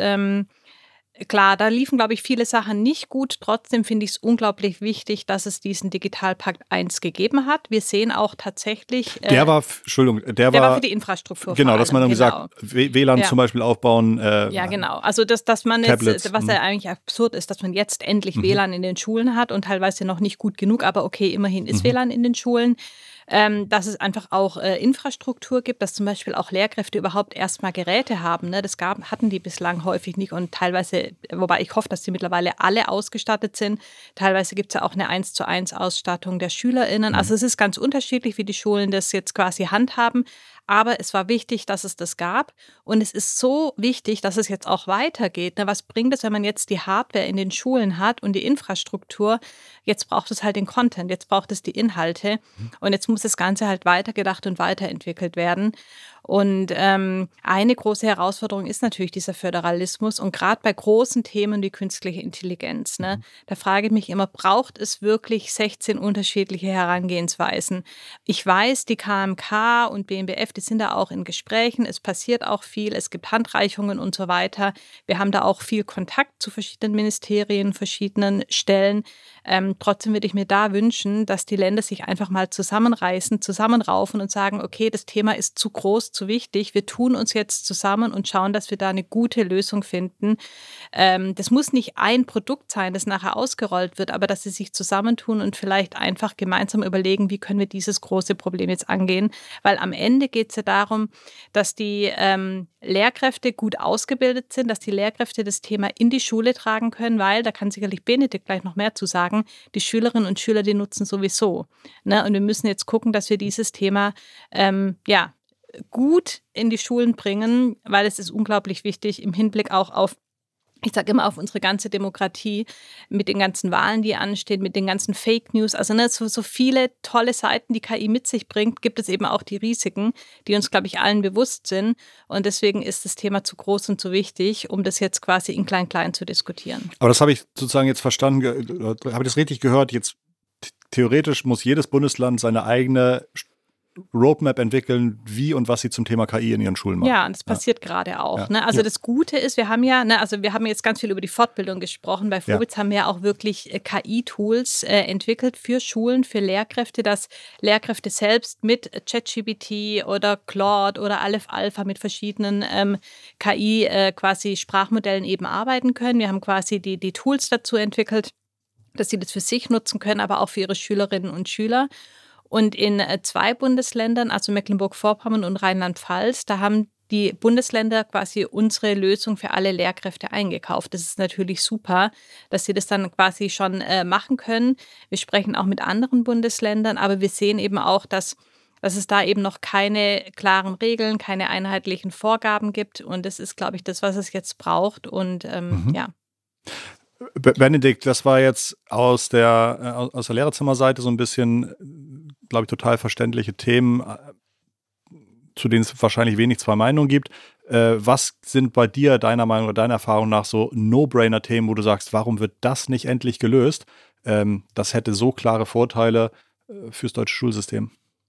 klar, da liefen, glaube ich, viele Sachen nicht gut. Trotzdem finde ich es unglaublich wichtig, dass es diesen Digitalpakt 1 gegeben hat. Wir sehen auch tatsächch… der war für die Infrastruktur. Genau, dass man irgendwie sagt, WLAN zum Beispiel aufbauen. Ja, genau. Also, dass man Tablets, jetzt, was ja eigentlich absurd ist, dass man jetzt endlich WLAN in den Schulen hat und teilweise noch nicht gut genug, aber okay, immerhin ist WLAN in den Schulen. Dass es einfach auch Infrastruktur gibt, dass zum Beispiel auch Lehrkräfte überhaupt erstmal Geräte haben. Ne? Hatten die bislang häufig nicht und teilweise, wobei ich hoffe, dass die mittlerweile alle ausgestattet sind. Teilweise gibt es ja auch eine 1:1 Ausstattung der SchülerInnen. Also es ist ganz unterschiedlich, wie die Schulen das jetzt quasi handhaben. Aber es war wichtig, dass es das gab. Und es ist so wichtig, dass es jetzt auch weitergeht. Ne? Was bringt es, wenn man jetzt die Hardware in den Schulen hat und die Infrastruktur? Jetzt braucht es halt den Content, jetzt braucht es die Inhalte. Und jetzt muss das Ganze halt weitergedacht und weiterentwickelt werden. Und eine große Herausforderung ist natürlich dieser Föderalismus und gerade bei großen Themen wie künstliche Intelligenz. Ne, da frage ich mich immer, braucht es wirklich 16 unterschiedliche Herangehensweisen? Ich weiß, die KMK und BMBF, die sind da auch in Gesprächen. Es passiert auch viel, es gibt Handreichungen und so weiter. Wir haben da auch viel Kontakt zu verschiedenen Ministerien, verschiedenen Stellen. Trotzdem würde ich mir da wünschen, dass die Länder sich einfach mal zusammenreißen, zusammenraufen und sagen, okay, das Thema ist zu groß, zu wichtig. Wir tun uns jetzt zusammen und schauen, dass wir da eine gute Lösung finden. Das muss nicht ein Produkt sein, das nachher ausgerollt wird, aber dass sie sich zusammentun und vielleicht einfach gemeinsam überlegen, wie können wir dieses große Problem jetzt angehen. Weil am Ende geht es ja darum, dass die Lehrkräfte gut ausgebildet sind, dass die Lehrkräfte das Thema in die Schule tragen können, weil, da kann sicherlich Benedikt gleich noch mehr zu sagen, die Schülerinnen und Schüler, die nutzen sowieso. Ne? Und wir müssen jetzt gucken, dass wir dieses Thema gut in die Schulen bringen, weil es ist unglaublich wichtig im Hinblick auch auf, ich sage immer, auf unsere ganze Demokratie, mit den ganzen Wahlen, die anstehen, mit den ganzen Fake News. Also so viele tolle Seiten, die KI mit sich bringt, gibt es eben auch die Risiken, die uns, glaube ich, allen bewusst sind. Und deswegen ist das Thema zu groß und zu wichtig, um das jetzt quasi in Klein-Klein zu diskutieren. Aber das habe ich sozusagen jetzt verstanden, habe ich das richtig gehört? Jetzt theoretisch muss jedes Bundesland seine eigene Roadmap entwickeln, wie und was sie zum Thema KI in ihren Schulen machen. Ja, und das passiert gerade auch. Ja. Ne? Also das Gute ist, wir haben jetzt ganz viel über die Fortbildung gesprochen. Bei Vobitz haben wir ja auch wirklich KI-Tools entwickelt für Schulen, für Lehrkräfte, dass Lehrkräfte selbst mit ChatGPT oder Claude oder Aleph Alpha mit verschiedenen KI quasi Sprachmodellen eben arbeiten können. Wir haben quasi die Tools dazu entwickelt, dass sie das für sich nutzen können, aber auch für ihre Schülerinnen und Schüler. Und in 2 Bundesländern, also Mecklenburg-Vorpommern und Rheinland-Pfalz, da haben die Bundesländer quasi unsere Lösung für alle Lehrkräfte eingekauft. Das ist natürlich super, dass sie das dann quasi schon machen können. Wir sprechen auch mit anderen Bundesländern, aber wir sehen eben auch, dass es da eben noch keine klaren Regeln, keine einheitlichen Vorgaben gibt. Und das ist, glaube ich, das, was es jetzt braucht. Und ja. Benedikt, das war jetzt aus der Lehrerzimmerseite so ein bisschen, glaube ich, total verständliche Themen, zu denen es wahrscheinlich wenig zwei Meinungen gibt. Was sind bei dir, deiner Meinung oder deiner Erfahrung nach, so No-Brainer-Themen, wo du sagst, warum wird das nicht endlich gelöst? Das hätte so klare Vorteile fürs deutsche Schulsystem.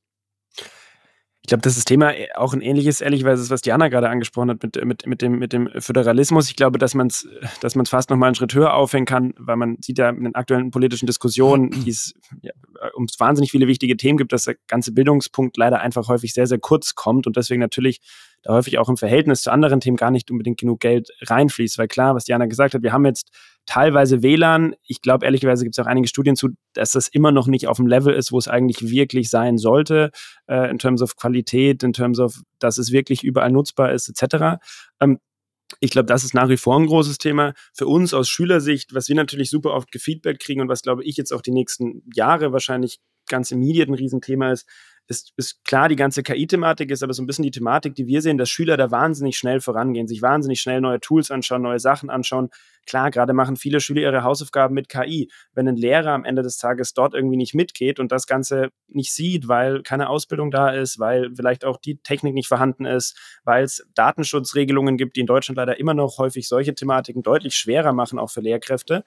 Ich glaube, dass das Thema auch ein ähnliches, ehrlicherweise, was Diana gerade angesprochen hat mit dem Föderalismus. Ich glaube, dass man es fast noch mal einen Schritt höher aufhängen kann, weil man sieht ja in den aktuellen politischen Diskussionen, die es um wahnsinnig viele wichtige Themen gibt, dass der ganze Bildungspunkt leider einfach häufig sehr, sehr kurz kommt und deswegen natürlich da häufig auch im Verhältnis zu anderen Themen gar nicht unbedingt genug Geld reinfließt. Weil klar, was Diana gesagt hat, wir haben jetzt teilweise WLAN. Ich glaube, ehrlicherweise gibt es auch einige Studien zu, dass das immer noch nicht auf dem Level ist, wo es eigentlich wirklich sein sollte, in terms of Qualität, in terms of, dass es wirklich überall nutzbar ist, etc. Ich glaube, das ist nach wie vor ein großes Thema. Für uns aus Schülersicht, was wir natürlich super oft gefeedback kriegen und was, glaube ich, jetzt auch die nächsten Jahre wahrscheinlich ganz immediat ein Riesenthema ist klar, die ganze KI-Thematik ist aber so ein bisschen die Thematik, die wir sehen, dass Schüler da wahnsinnig schnell vorangehen, sich wahnsinnig schnell neue Tools anschauen, neue Sachen anschauen. Klar, gerade machen viele Schüler ihre Hausaufgaben mit KI. Wenn ein Lehrer am Ende des Tages dort irgendwie nicht mitgeht und das Ganze nicht sieht, weil keine Ausbildung da ist, weil vielleicht auch die Technik nicht vorhanden ist, weil es Datenschutzregelungen gibt, die in Deutschland leider immer noch häufig solche Thematiken deutlich schwerer machen, auch für Lehrkräfte,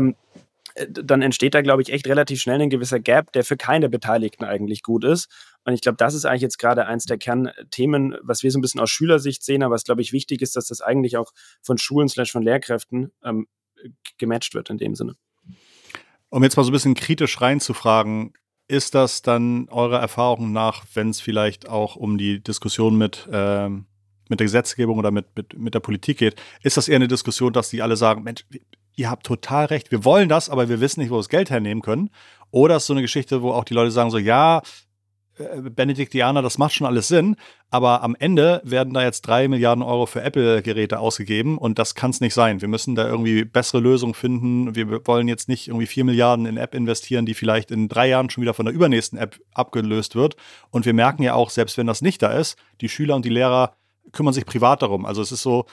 dann entsteht da, glaube ich, echt relativ schnell ein gewisser Gap, der für keine Beteiligten eigentlich gut ist. Und ich glaube, das ist eigentlich jetzt gerade eins der Kernthemen, was wir so ein bisschen aus Schülersicht sehen, aber was, glaube ich, wichtig ist, dass das eigentlich auch von Schulen / von Lehrkräften gematcht wird in dem Sinne. Um jetzt mal so ein bisschen kritisch reinzufragen, ist das dann eurer Erfahrung nach, wenn es vielleicht auch um die Diskussion mit der Gesetzgebung oder mit der Politik geht, ist das eher eine Diskussion, dass die alle sagen, Mensch, ihr habt total recht, wir wollen das, aber wir wissen nicht, wo wir das Geld hernehmen können? Oder ist es so eine Geschichte, wo auch die Leute sagen so, ja, Benedikt, Diana, das macht schon alles Sinn, aber am Ende werden da jetzt 3 Milliarden Euro für Apple-Geräte ausgegeben und das kann es nicht sein. Wir müssen da irgendwie bessere Lösungen finden. Wir wollen jetzt nicht irgendwie 4 Milliarden in App investieren, die vielleicht in 3 Jahren schon wieder von der übernächsten App abgelöst wird. Und wir merken ja auch, selbst wenn das nicht da ist, die Schüler und die Lehrer kümmern sich privat darum. Also es ist so,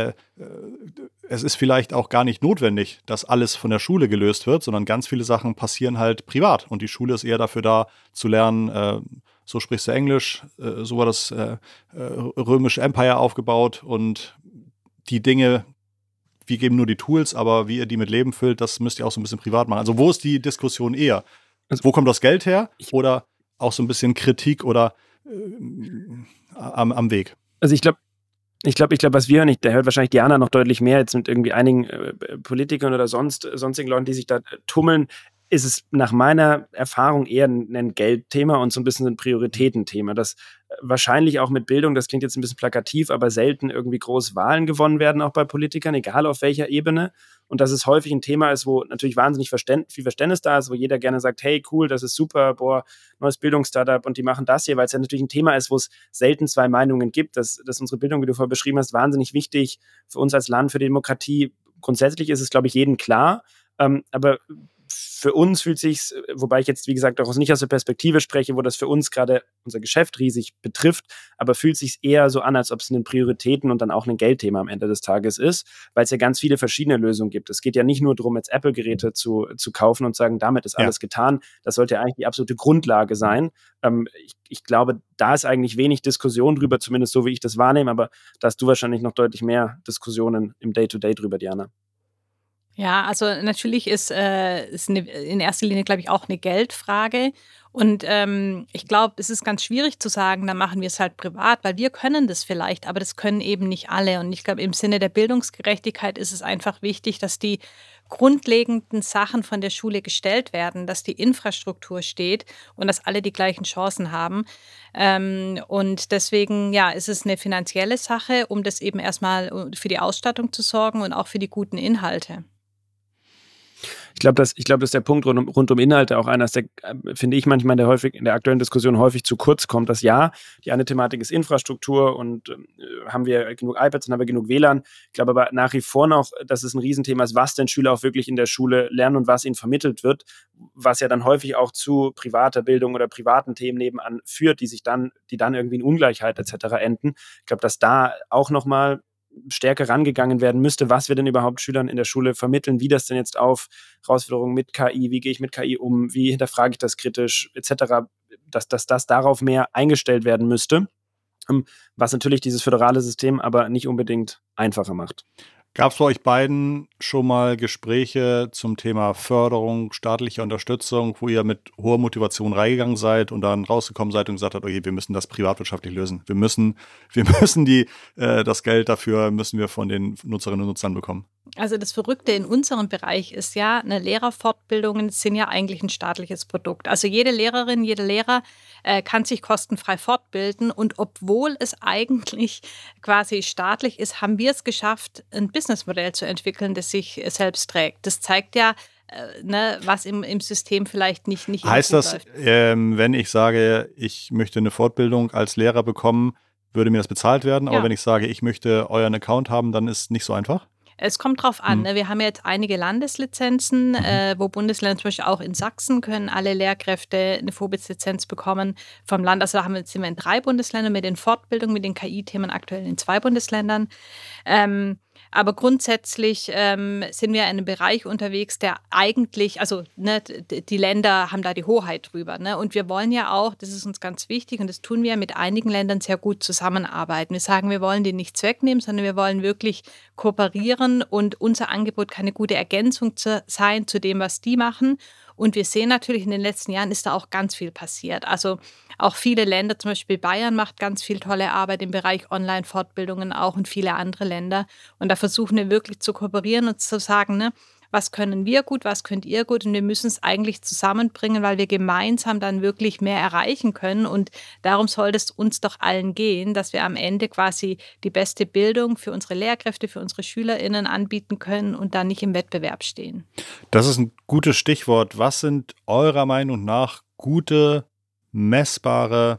es ist vielleicht auch gar nicht notwendig, dass alles von der Schule gelöst wird, sondern ganz viele Sachen passieren halt privat. Und die Schule ist eher dafür da, zu lernen, so sprichst du Englisch, so war das römische Empire aufgebaut und die Dinge, wir geben nur die Tools, aber wie ihr die mit Leben füllt, das müsst ihr auch so ein bisschen privat machen. Also wo ist die Diskussion eher? Also, wo kommt das Geld her? Oder auch so ein bisschen Kritik oder am Weg? Also ich glaube, was wir hören, da hört wahrscheinlich Diana noch deutlich mehr jetzt mit irgendwie einigen Politikern oder sonstigen Leuten, die sich da tummeln, ist es nach meiner Erfahrung eher ein Geldthema und so ein bisschen ein Prioritätenthema, das wahrscheinlich auch mit Bildung, das klingt jetzt ein bisschen plakativ, aber selten irgendwie groß Wahlen gewonnen werden, auch bei Politikern, egal auf welcher Ebene. Und dass es häufig ein Thema ist, wo natürlich wahnsinnig viel Verständnis da ist, wo jeder gerne sagt, hey, cool, das ist super, boah, neues Bildungsstartup und die machen das hier, weil es ja natürlich ein Thema ist, wo es selten zwei Meinungen gibt. Dass unsere Bildung, wie du vorher beschrieben hast, wahnsinnig wichtig für uns als Land, für die Demokratie. Grundsätzlich ist es, glaube ich, jedem klar. Aber für uns fühlt sich's, wobei ich jetzt, wie gesagt, auch nicht aus der Perspektive spreche, wo das für uns gerade unser Geschäft riesig betrifft, aber fühlt sich eher so an, als ob es ein Prioritäten und dann auch ein Geldthema am Ende des Tages ist, weil es ja ganz viele verschiedene Lösungen gibt. Es geht ja nicht nur darum, jetzt Apple-Geräte zu kaufen und sagen, damit ist alles getan. Das sollte ja eigentlich die absolute Grundlage sein. Ich glaube, da ist eigentlich wenig Diskussion drüber, zumindest so, wie ich das wahrnehme, aber da hast du wahrscheinlich noch deutlich mehr Diskussionen im Day-to-Day drüber, Diana. Ja, also natürlich ist in erster Linie, glaube ich, auch eine Geldfrage. Und ich glaube, es ist ganz schwierig zu sagen, dann machen wir es halt privat, weil wir können das vielleicht, aber das können eben nicht alle. Und ich glaube, im Sinne der Bildungsgerechtigkeit ist es einfach wichtig, dass die grundlegenden Sachen von der Schule gestellt werden, dass die Infrastruktur steht und dass alle die gleichen Chancen haben. Und deswegen, ja, ist es eine finanzielle Sache, um das eben erstmal für die Ausstattung zu sorgen und auch für die guten Inhalte. Ich glaube, das ist der Punkt rund um Inhalte auch einer, der, finde ich manchmal in der aktuellen Diskussion häufig zu kurz kommt, dass ja, die eine Thematik ist Infrastruktur und haben wir genug iPads und haben wir genug WLAN. Ich glaube aber nach wie vor noch, dass es ein Riesenthema ist, was denn Schüler auch wirklich in der Schule lernen und was ihnen vermittelt wird, was ja dann häufig auch zu privater Bildung oder privaten Themen nebenan führt, die dann irgendwie in Ungleichheit etc. enden. Ich glaube, dass da auch nochmal stärker rangegangen werden müsste, was wir denn überhaupt Schülern in der Schule vermitteln, wie das denn jetzt auf Herausforderungen mit KI, wie gehe ich mit KI um, wie hinterfrage ich das kritisch, etc., dass das darauf mehr eingestellt werden müsste, was natürlich dieses föderale System aber nicht unbedingt einfacher macht. Gab es bei euch beiden schon mal Gespräche zum Thema Förderung, staatliche Unterstützung, wo ihr mit hoher Motivation reingegangen seid und dann rausgekommen seid und gesagt habt, okay, wir müssen das privatwirtschaftlich lösen. Wir müssen das Geld dafür müssen wir von den Nutzerinnen und Nutzern bekommen. Also das Verrückte in unserem Bereich ist ja, Lehrerfortbildungen sind ja eigentlich ein staatliches Produkt. Also jede Lehrerin, jeder Lehrer kann sich kostenfrei fortbilden und obwohl es eigentlich quasi staatlich ist, haben wir es geschafft, ein Businessmodell zu entwickeln, das sich selbst trägt. Das zeigt ja, was im System vielleicht nicht heißt gut das, läuft. Wenn ich sage, ich möchte eine Fortbildung als Lehrer bekommen, würde mir das bezahlt werden, aber Ja. wenn ich sage, ich möchte euren Account haben, dann ist es nicht so einfach? Es kommt drauf an. Wir haben ja jetzt einige Landeslizenzen, wo Bundesländer, zum Beispiel auch in Sachsen, können alle Lehrkräfte eine Vorbildslizenz bekommen vom Land. Also sind wir in 3 Bundesländern mit den Fortbildungen, mit den KI-Themen aktuell in 2 Bundesländern. Aber grundsätzlich sind wir in einem Bereich unterwegs, der eigentlich, also die Länder haben da die Hoheit drüber. Und wir wollen ja auch, das ist uns ganz wichtig und das tun wir mit einigen Ländern sehr gut zusammenarbeiten. Wir sagen, wir wollen die nichts wegnehmen, sondern wir wollen wirklich kooperieren und unser Angebot kann eine gute Ergänzung sein zu dem, was die machen. Und wir sehen natürlich, in den letzten Jahren ist da auch ganz viel passiert. Also auch viele Länder, zum Beispiel Bayern macht ganz viel tolle Arbeit im Bereich Online-Fortbildungen auch und viele andere Länder. Und da versuchen wir wirklich zu kooperieren und zu sagen, was können wir gut, was könnt ihr gut und wir müssen es eigentlich zusammenbringen, weil wir gemeinsam dann wirklich mehr erreichen können und darum sollte es uns doch allen gehen, dass wir am Ende quasi die beste Bildung für unsere Lehrkräfte, für unsere SchülerInnen anbieten können und dann nicht im Wettbewerb stehen. Das ist ein gutes Stichwort. Was sind eurer Meinung nach gute, messbare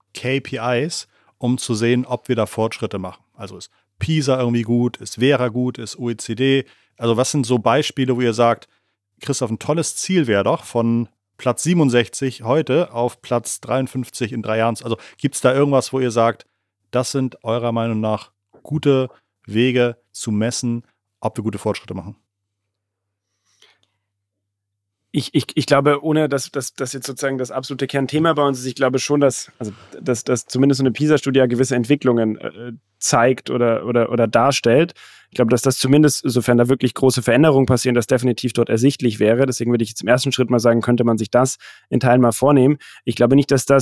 KPIs, um zu sehen, ob wir da Fortschritte machen? Also ist PISA irgendwie gut, ist Vera gut, ist OECD? Also was sind so Beispiele, wo ihr sagt, Christoph, ein tolles Ziel wäre doch, von Platz 67 heute auf Platz 53 in 3 Jahren. Also gibt es da irgendwas, wo ihr sagt, das sind eurer Meinung nach gute Wege zu messen, ob wir gute Fortschritte machen? Ich glaube, ohne dass das jetzt sozusagen das absolute Kernthema bei uns ist, ich glaube schon, dass zumindest so eine PISA-Studie ja gewisse Entwicklungen zeigt oder darstellt. Ich glaube, dass das zumindest, sofern da wirklich große Veränderungen passieren, das definitiv dort ersichtlich wäre. Deswegen würde ich jetzt im ersten Schritt mal sagen, könnte man sich das in Teilen mal vornehmen. Ich glaube nicht, dass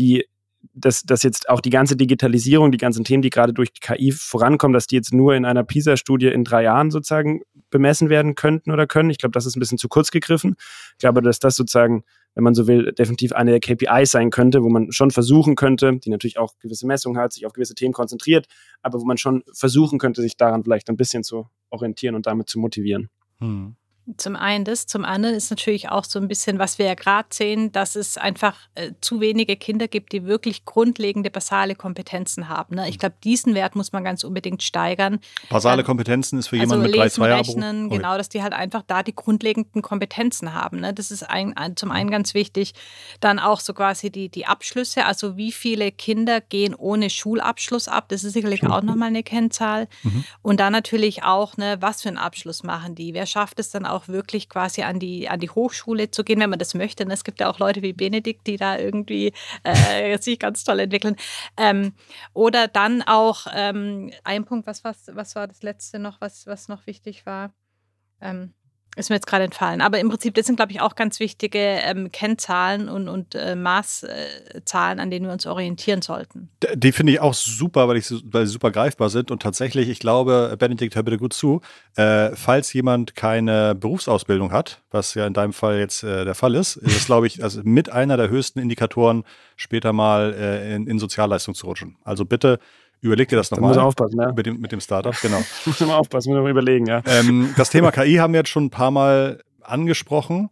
dass jetzt auch die ganze Digitalisierung, die ganzen Themen, die gerade durch KI vorankommen, dass die jetzt nur in einer PISA-Studie in 3 Jahren sozusagen bemessen werden könnten oder können. Ich glaube, das ist ein bisschen zu kurz gegriffen. Ich glaube, dass das sozusagen, wenn man so will, definitiv eine der KPIs sein könnte, wo man schon versuchen könnte, die natürlich auch gewisse Messungen hat, sich auf gewisse Themen konzentriert, aber wo man schon versuchen könnte, sich daran vielleicht ein bisschen zu orientieren und damit zu motivieren. Zum einen das, zum anderen ist natürlich auch so ein bisschen, was wir ja gerade sehen, dass es einfach zu wenige Kinder gibt, die wirklich grundlegende basale Kompetenzen haben. Ne? Ich glaube, diesen Wert muss man ganz unbedingt steigern. Basale Kompetenzen ist für jemanden mit 3-2 Jahren Rechnen, genau, dass die halt einfach da die grundlegenden Kompetenzen haben. Ne? Das ist zum einen ganz wichtig. Dann auch so quasi die Abschlüsse, also wie viele Kinder gehen ohne Schulabschluss ab, das ist sicherlich auch nochmal eine Kennzahl. Und dann natürlich auch, ne, was für einen Abschluss machen die? Wer schafft es dann auch wirklich quasi an die Hochschule zu gehen, wenn man das möchte. Und es gibt ja auch Leute wie Benedikt, die da irgendwie sich ganz toll entwickeln. Oder dann auch ein Punkt, was war das letzte noch, was noch wichtig war? Ist mir jetzt gerade entfallen. Aber im Prinzip, das sind, glaube ich, auch ganz wichtige Kennzahlen und Maßzahlen, an denen wir uns orientieren sollten. Die finde ich auch super, weil sie super greifbar sind. Und tatsächlich, ich glaube, Benedikt, hör bitte gut zu, falls jemand keine Berufsausbildung hat, was ja in deinem Fall jetzt der Fall ist das, glaube ich, also mit einer der höchsten Indikatoren, später mal in Sozialleistung zu rutschen. Also bitte überleg dir das nochmal. Muss aufpassen, ja. Mit dem Startup, genau. Muss man aufpassen, muss man überlegen, ja. Das Thema KI haben wir jetzt schon ein paar Mal angesprochen.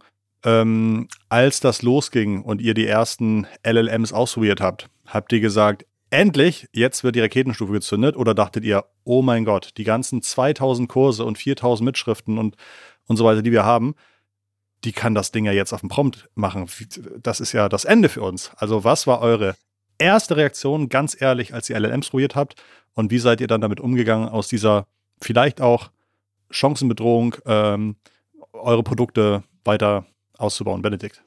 Als das losging und ihr die ersten LLMs ausprobiert habt ihr gesagt, endlich, jetzt wird die Raketenstufe gezündet? Oder dachtet ihr, oh mein Gott, die ganzen 2000 Kurse und 4000 Mitschriften und so weiter, die wir haben, die kann das Ding ja jetzt auf dem Prompt machen. Das ist ja das Ende für uns. Also was war eure erste Reaktion, ganz ehrlich, als ihr LLMs probiert habt? Und wie seid ihr dann damit umgegangen, aus dieser vielleicht auch Chancenbedrohung eure Produkte weiter auszubauen? Benedikt?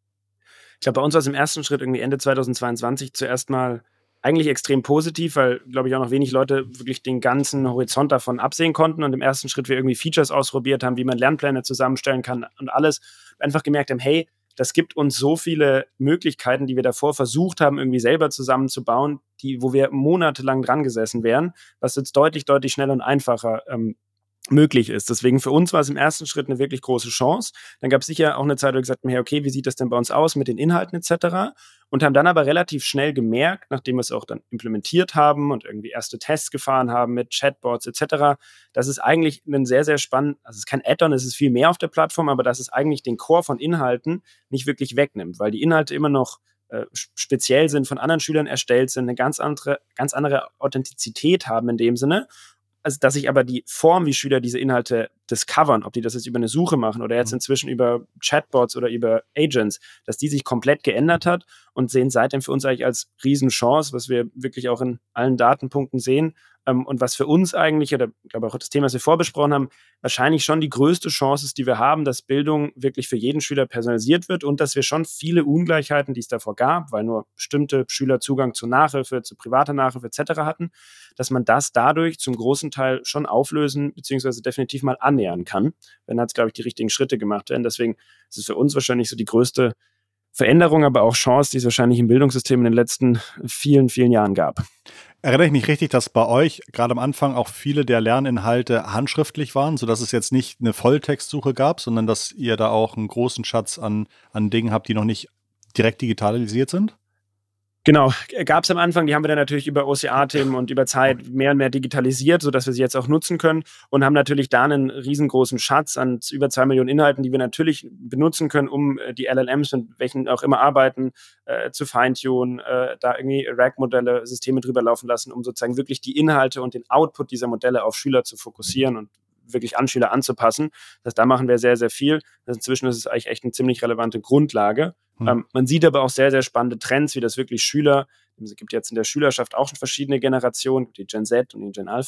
Ich glaube, bei uns war es im ersten Schritt irgendwie Ende 2022 zuerst mal eigentlich extrem positiv, weil, glaube ich, auch noch wenig Leute wirklich den ganzen Horizont davon absehen konnten und im ersten Schritt wir irgendwie Features ausprobiert haben, wie man Lernpläne zusammenstellen kann und alles. Einfach gemerkt haben, hey, das gibt uns so viele Möglichkeiten, die wir davor versucht haben, irgendwie selber zusammenzubauen, wo wir monatelang dran gesessen wären, was jetzt deutlich, deutlich schneller und einfacher möglich ist. Deswegen für uns war es im ersten Schritt eine wirklich große Chance. Dann gab es sicher auch eine Zeit, wo wir gesagt haben, hey, okay, wie sieht das denn bei uns aus mit den Inhalten etc.? Und haben dann aber relativ schnell gemerkt, nachdem wir es auch dann implementiert haben und irgendwie erste Tests gefahren haben mit Chatbots etc., dass es eigentlich ein sehr, sehr spannend, also es ist kein Add-on, es ist viel mehr auf der Plattform, aber dass es eigentlich den Core von Inhalten nicht wirklich wegnimmt, weil die Inhalte immer noch speziell sind, von anderen Schülern erstellt sind, eine ganz andere Authentizität haben in dem Sinne. Also, dass sich aber die Form, wie Schüler diese Inhalte discovern, ob die das jetzt über eine Suche machen oder jetzt inzwischen über Chatbots oder über Agents, dass die sich komplett geändert hat und sehen seitdem für uns eigentlich als Riesenchance, was wir wirklich auch in allen Datenpunkten sehen und was für uns eigentlich, oder ich glaube auch das Thema, das wir vorbesprochen haben, wahrscheinlich schon die größte Chance ist, die wir haben, dass Bildung wirklich für jeden Schüler personalisiert wird und dass wir schon viele Ungleichheiten, die es davor gab, weil nur bestimmte Schüler Zugang zu Nachhilfe, zu privater Nachhilfe etc. hatten, dass man das dadurch zum großen Teil schon auflösen bzw. definitiv mal annähern kann. Dann hat es, glaube ich, die richtigen Schritte gemacht werden. Deswegen ist es für uns wahrscheinlich so die größte Veränderung, aber auch Chance, die es wahrscheinlich im Bildungssystem in den letzten vielen, vielen Jahren gab. Erinnere ich mich richtig, dass bei euch gerade am Anfang auch viele der Lerninhalte handschriftlich waren, sodass es jetzt nicht eine Volltextsuche gab, sondern dass ihr da auch einen großen Schatz an Dingen habt, die noch nicht direkt digitalisiert sind? Genau, gab es am Anfang, die haben wir dann natürlich über OCR-Themen und über Zeit mehr und mehr digitalisiert, sodass wir sie jetzt auch nutzen können und haben natürlich da einen riesengroßen Schatz an über 2 Millionen Inhalten, die wir natürlich benutzen können, um die LLMs, mit welchen auch immer arbeiten, zu feintunen, da irgendwie RAG-Modelle, Systeme drüber laufen lassen, um sozusagen wirklich die Inhalte und den Output dieser Modelle auf Schüler zu fokussieren und wirklich an Schüler anzupassen. Das heißt, da machen wir sehr, sehr viel. Inzwischen ist es eigentlich echt eine ziemlich relevante Grundlage. Man sieht aber auch sehr, sehr spannende Trends, wie das wirklich Schüler, es gibt jetzt in der Schülerschaft auch schon verschiedene Generationen, die Gen Z und die Gen Alpha,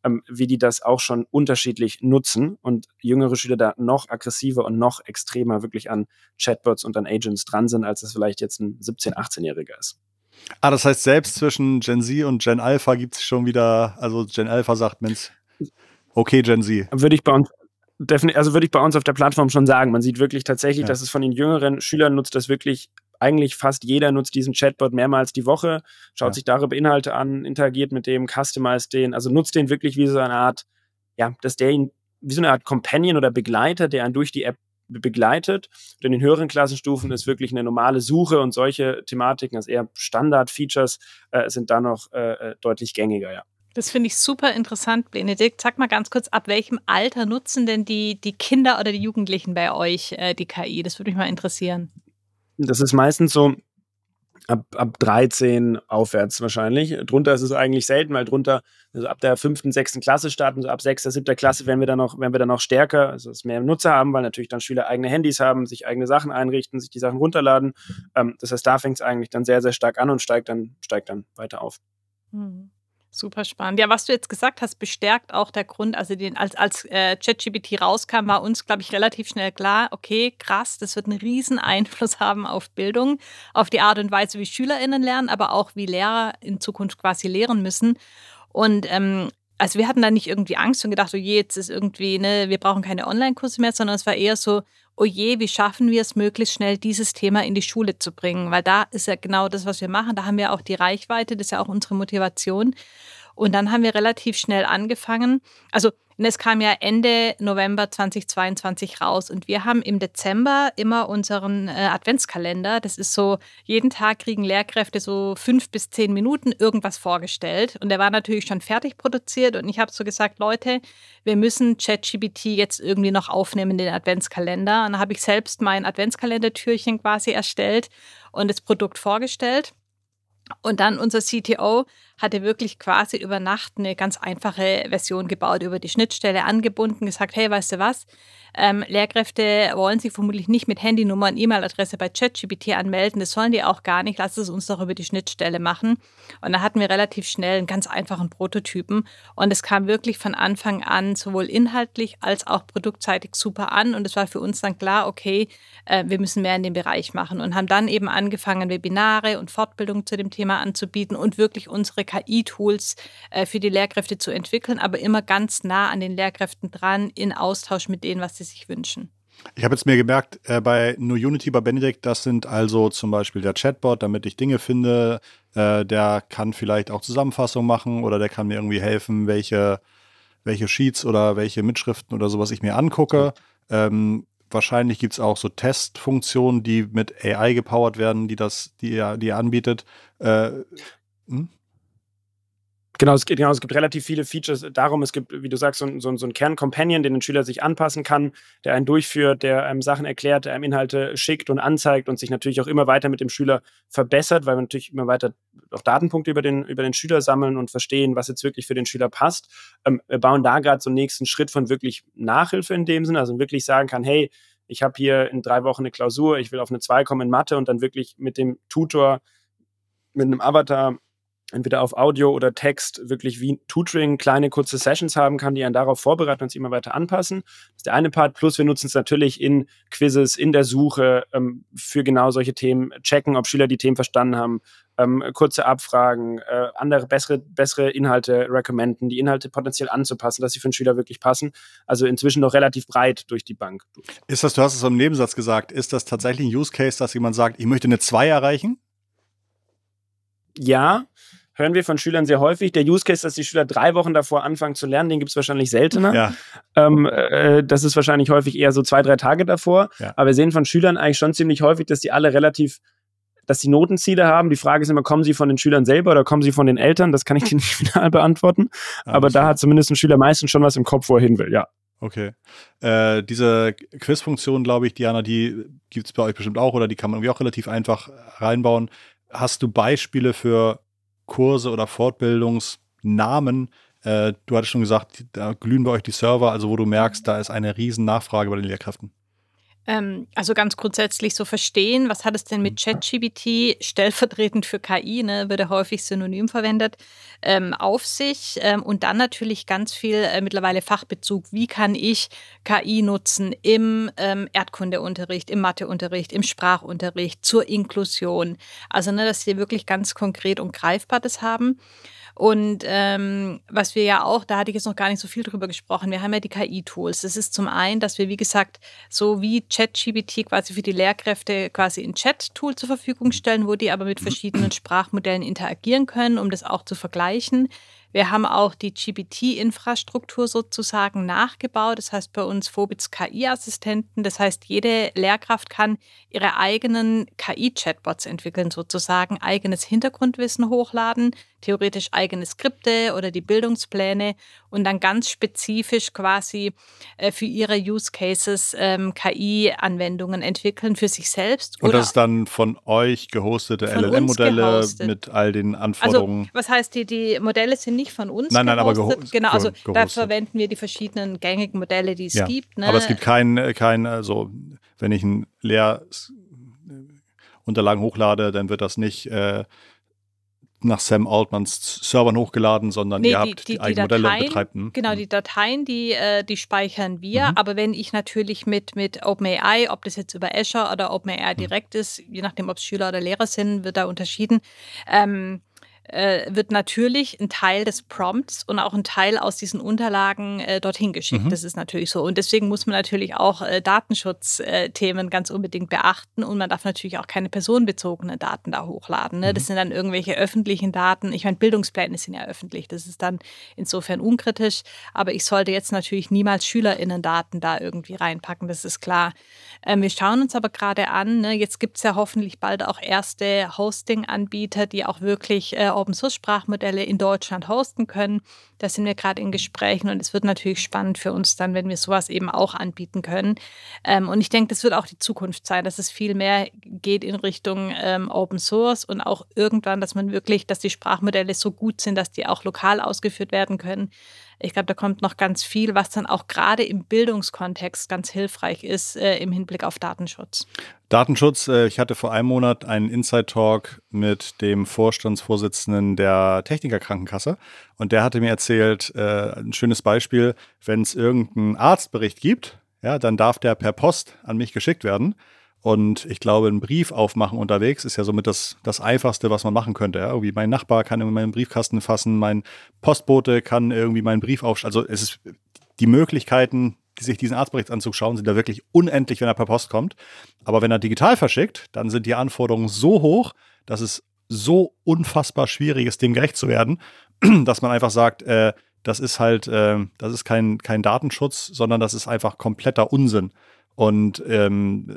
wie die das auch schon unterschiedlich nutzen und jüngere Schüler da noch aggressiver und noch extremer wirklich an Chatbots und an Agents dran sind, als es vielleicht jetzt ein 17-, 18-Jähriger ist. Das heißt, selbst zwischen Gen Z und Gen Alpha gibt es schon wieder, also Gen Alpha sagt, Mensch, okay, Gen Z. Würde ich bei uns auf der Plattform schon sagen. Man sieht wirklich tatsächlich, dass es von den jüngeren Schülern nutzt, das wirklich eigentlich fast jeder nutzt diesen Chatbot mehrmals die Woche, schaut sich darüber Inhalte an, interagiert mit dem, customized den, also nutzt den wirklich wie so eine Art, dass der ihn wie so eine Art Companion oder Begleiter, der einen durch die App begleitet. Und in den höheren Klassenstufen ist wirklich eine normale Suche und solche Thematiken, also eher Standard-Features, sind da noch deutlich gängiger, ja. Das finde ich super interessant, Benedikt. Sag mal ganz kurz, ab welchem Alter nutzen denn die Kinder oder die Jugendlichen bei euch die KI? Das würde mich mal interessieren. Das ist meistens so ab 13 aufwärts wahrscheinlich. Drunter ist es eigentlich selten, weil drunter, also ab der 5., 6. Klasse starten, so ab 6., 7. Klasse werden wir dann noch stärker, also dass mehr Nutzer haben, weil natürlich dann Schüler eigene Handys haben, sich eigene Sachen einrichten, sich die Sachen runterladen. Das heißt, da fängt es eigentlich dann sehr, sehr stark an und steigt dann weiter auf. Super spannend. Ja, was du jetzt gesagt hast, bestärkt auch der Grund, also als ChatGPT rauskam, war uns, glaube ich, relativ schnell klar, okay, krass, das wird einen riesen Einfluss haben auf Bildung, auf die Art und Weise, wie SchülerInnen lernen, aber auch wie Lehrer in Zukunft quasi lehren müssen. Und also wir hatten da nicht irgendwie Angst und gedacht, oh je, jetzt ist irgendwie, wir brauchen keine Online-Kurse mehr, sondern es war eher so, oh je, wie schaffen wir es, möglichst schnell dieses Thema in die Schule zu bringen? Weil da ist ja genau das, was wir machen. Da haben wir auch die Reichweite, das ist ja auch unsere Motivation. Und dann haben wir relativ schnell angefangen. Also es kam ja Ende November 2022 raus und wir haben im Dezember immer unseren Adventskalender. Das ist so, jeden Tag kriegen Lehrkräfte so 5 bis 10 Minuten irgendwas vorgestellt. Und der war natürlich schon fertig produziert und ich habe so gesagt, Leute, wir müssen ChatGPT jetzt irgendwie noch aufnehmen in den Adventskalender. Und dann habe ich selbst mein Adventskalendertürchen quasi erstellt und das Produkt vorgestellt. Und dann unser CTO hatte wirklich quasi über Nacht eine ganz einfache Version gebaut, über die Schnittstelle angebunden, gesagt, hey, weißt du was, Lehrkräfte wollen sich vermutlich nicht mit Handynummer und E-Mail-Adresse bei ChatGPT anmelden, das sollen die auch gar nicht, lass es uns doch über die Schnittstelle machen. Und da hatten wir relativ schnell einen ganz einfachen Prototypen und es kam wirklich von Anfang an sowohl inhaltlich als auch produktseitig super an und es war für uns dann klar, okay, wir müssen mehr in dem Bereich machen und haben dann eben angefangen, Webinare und Fortbildung zu dem Thema anzubieten und wirklich unsere KI-Tools für die Lehrkräfte zu entwickeln, aber immer ganz nah an den Lehrkräften dran, in Austausch mit denen, was sie sich wünschen. Ich habe jetzt mir gemerkt, bei NoUnity, bei Benedikt, das sind also zum Beispiel der Chatbot, damit ich Dinge finde, der kann vielleicht auch Zusammenfassungen machen oder der kann mir irgendwie helfen, welche Sheets oder welche Mitschriften oder sowas ich mir angucke. Wahrscheinlich gibt es auch so Testfunktionen, die mit AI gepowert werden, die ihr anbietet. Genau, es gibt relativ viele Features darum. Es gibt, wie du sagst, so einen Kern-Companion, den ein Schüler sich anpassen kann, der einen durchführt, der einem Sachen erklärt, der einem Inhalte schickt und anzeigt und sich natürlich auch immer weiter mit dem Schüler verbessert, weil wir natürlich immer weiter auch Datenpunkte über den Schüler sammeln und verstehen, was jetzt wirklich für den Schüler passt. Wir bauen da gerade so einen nächsten Schritt von wirklich Nachhilfe in dem Sinne, also wirklich sagen kann, hey, ich habe hier in 3 Wochen eine Klausur, ich will auf eine 2 kommen in Mathe und dann wirklich mit dem Tutor, mit einem Avatar, entweder auf Audio oder Text wirklich wie Tutoring kleine, kurze Sessions haben kann, die einen darauf vorbereiten und sich immer weiter anpassen. Das ist der eine Part. Plus wir nutzen es natürlich in Quizzes, in der Suche für genau solche Themen, checken, ob Schüler die Themen verstanden haben, kurze Abfragen, andere, bessere Inhalte recommenden, die Inhalte potenziell anzupassen, dass sie für den Schüler wirklich passen. Also inzwischen noch relativ breit durch die Bank. Du hast es im Nebensatz gesagt, ist das tatsächlich ein Use Case, dass jemand sagt, ich möchte eine 2 erreichen? Ja, hören wir von Schülern sehr häufig. Der Use Case, dass die Schüler 3 Wochen davor anfangen zu lernen, den gibt es wahrscheinlich seltener. Ja. Das ist wahrscheinlich häufig eher so 2, 3 Tage davor. Ja. Aber wir sehen von Schülern eigentlich schon ziemlich häufig, dass die alle dass die Notenziele haben. Die Frage ist immer, kommen sie von den Schülern selber oder kommen sie von den Eltern? Das kann ich dir nicht final beantworten. Aber da hat zumindest ein Schüler meistens schon was im Kopf, wo er hin will, ja. Okay. Diese Quiz-Funktion, glaube ich, Diana, die gibt es bei euch bestimmt auch oder die kann man irgendwie auch relativ einfach reinbauen. Hast du Beispiele für Kurse oder Fortbildungsnamen? Du hattest schon gesagt, da glühen bei euch die Server, also wo du merkst, da ist eine riesen Nachfrage bei den Lehrkräften. Also ganz grundsätzlich so verstehen, was hat es denn mit ChatGPT, stellvertretend für KI, ne, wird ja häufig synonym verwendet, auf sich, und dann natürlich ganz viel mittlerweile Fachbezug. Wie kann ich KI nutzen im Erdkundeunterricht, im Matheunterricht, im Sprachunterricht, zur Inklusion? Also, ne, dass wir wirklich ganz konkret und greifbar das haben. Und was wir ja auch, da hatte ich jetzt noch gar nicht so viel drüber gesprochen, wir haben ja die KI-Tools. Das ist zum einen, dass wir, wie gesagt, so wie ChatGPT quasi für die Lehrkräfte quasi ein Chat-Tool zur Verfügung stellen, wo die aber mit verschiedenen Sprachmodellen interagieren können, um das auch zu vergleichen. Wir haben auch die GPT-Infrastruktur sozusagen nachgebaut. Das heißt bei uns Vobits KI-Assistenten. Das heißt, jede Lehrkraft kann ihre eigenen KI-Chatbots entwickeln, sozusagen eigenes Hintergrundwissen hochladen, theoretisch eigene Skripte oder die Bildungspläne und dann ganz spezifisch quasi für ihre Use Cases KI-Anwendungen entwickeln für sich selbst. Und Oder das ist dann von euch gehostete von uns LLM-Modelle gehostet. mit all den Also, Anforderungen. was heißt, die Modelle sind nicht von uns Nein, aber gehostet. Genau, also da gehostet. verwenden wir die verschiedenen gängigen Modelle, die es Ja, gibt. Ne? aber es gibt also wenn ich ein Lehrunterlagen hochlade, dann wird das nicht nach Sam Altmans Servern hochgeladen, sondern Nee, ihr habt die eigenen Modelle und betreibt. Genau, die Dateien, die speichern wir. Aber wenn ich natürlich mit OpenAI, ob das jetzt über Azure oder OpenAI direkt ist, je nachdem, ob es Schüler oder Lehrer sind, wird da unterschieden, wird natürlich ein Teil des Prompts und auch ein Teil aus diesen Unterlagen dorthin geschickt. Das ist natürlich so. Und deswegen muss man natürlich auch Datenschutzthemen ganz unbedingt beachten. Und man darf natürlich auch keine personenbezogenen Daten da hochladen. Ne? Das sind dann irgendwelche öffentlichen Daten. Ich meine, Bildungspläne sind ja öffentlich. Das ist dann insofern unkritisch. Aber ich sollte jetzt natürlich niemals SchülerInnen-Daten da irgendwie reinpacken. Das ist klar. Wir schauen uns aber gerade an, ne? Jetzt gibt es ja hoffentlich bald auch erste Hosting-Anbieter, die auch wirklich Open-Source-Sprachmodelle in Deutschland hosten können. Da sind wir gerade in Gesprächen und es wird natürlich spannend für uns dann, wenn wir sowas eben auch anbieten können. Und ich denke, das wird auch die Zukunft sein, dass es viel mehr geht in Richtung Open Source und auch irgendwann, dass die Sprachmodelle so gut sind, dass die auch lokal ausgeführt werden können. Ich glaube, da kommt noch ganz viel, was dann auch gerade im Bildungskontext ganz hilfreich ist im Hinblick auf Datenschutz. Datenschutz, ich hatte vor einem Monat einen Inside-Talk mit dem Vorstandsvorsitzenden der Technikerkrankenkasse und der hatte mir erzählt, ein schönes Beispiel, wenn es irgendeinen Arztbericht gibt, ja, dann darf der per Post an mich geschickt werden. Und ich glaube, einen Brief aufmachen unterwegs ist ja somit das Einfachste, was man machen könnte. Ja? Irgendwie mein Nachbar kann irgendwie meinen Briefkasten fassen, mein Postbote kann irgendwie meinen Brief aufschreiben. Also es ist die Möglichkeiten, sich diesen Arztbericht anzuschauen, sind da wirklich unendlich, wenn er per Post kommt. Aber wenn er digital verschickt, dann sind die Anforderungen so hoch, dass es so unfassbar schwierig ist, dem gerecht zu werden, dass man einfach sagt, das ist kein Datenschutz, sondern das ist einfach kompletter Unsinn. Und nur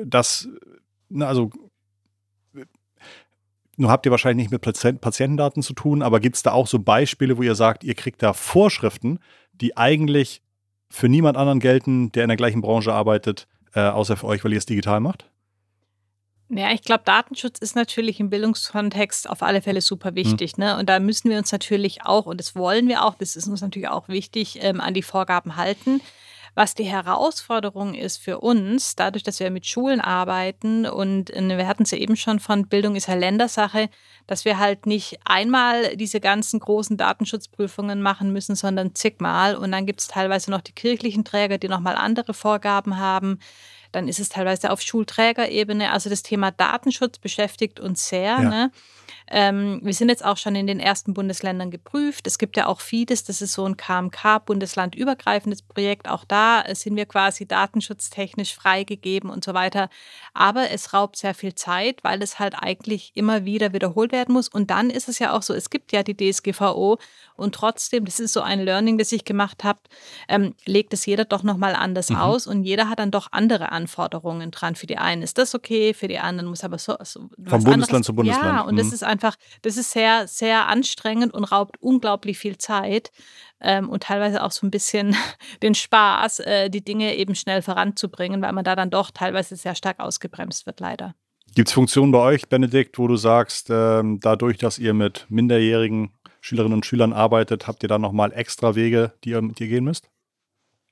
habt ihr wahrscheinlich nicht mit Patientendaten zu tun, aber gibt es da auch so Beispiele, wo ihr sagt, ihr kriegt da Vorschriften, die eigentlich für niemand anderen gelten, der in der gleichen Branche arbeitet, außer für euch, weil ihr es digital macht? Ja, ich glaube, Datenschutz ist natürlich im Bildungskontext auf alle Fälle super wichtig. Ne? Und da müssen wir uns natürlich auch, und das wollen wir auch, das ist uns natürlich auch wichtig, an die Vorgaben halten. Was die Herausforderung ist für uns, dadurch, dass wir mit Schulen arbeiten und wir hatten es ja eben schon von Bildung ist ja Ländersache, dass wir halt nicht einmal diese ganzen großen Datenschutzprüfungen machen müssen, sondern zigmal. Und dann gibt es teilweise noch die kirchlichen Träger, die nochmal andere Vorgaben haben. Dann ist es teilweise auf Schulträgerebene. Also das Thema Datenschutz beschäftigt uns sehr. Ja. Ne? Wir sind jetzt auch schon in den ersten Bundesländern geprüft. Es gibt ja auch FIDES, das ist so ein KMK, bundeslandübergreifendes Projekt. Auch da sind wir quasi datenschutztechnisch freigegeben und so weiter. Aber es raubt sehr viel Zeit, weil es halt eigentlich immer wieder wiederholt werden muss. Und dann ist es ja auch so, es gibt ja die DSGVO und trotzdem, das ist so ein Learning, das ich gemacht habe, legt es jeder doch nochmal anders aus und jeder hat dann doch andere Anforderungen dran. Für die einen ist das okay, für die anderen muss aber so Vom Bundesland zu Bundesland. Ja, und das ist sehr, sehr anstrengend und raubt unglaublich viel Zeit und teilweise auch so ein bisschen den Spaß, die Dinge eben schnell voranzubringen, weil man da dann doch teilweise sehr stark ausgebremst wird, leider. Gibt es Funktionen bei euch, Benedikt, wo du sagst, dadurch, dass ihr mit minderjährigen Schülerinnen und Schülern arbeitet, habt ihr da nochmal extra Wege, die ihr gehen müsst?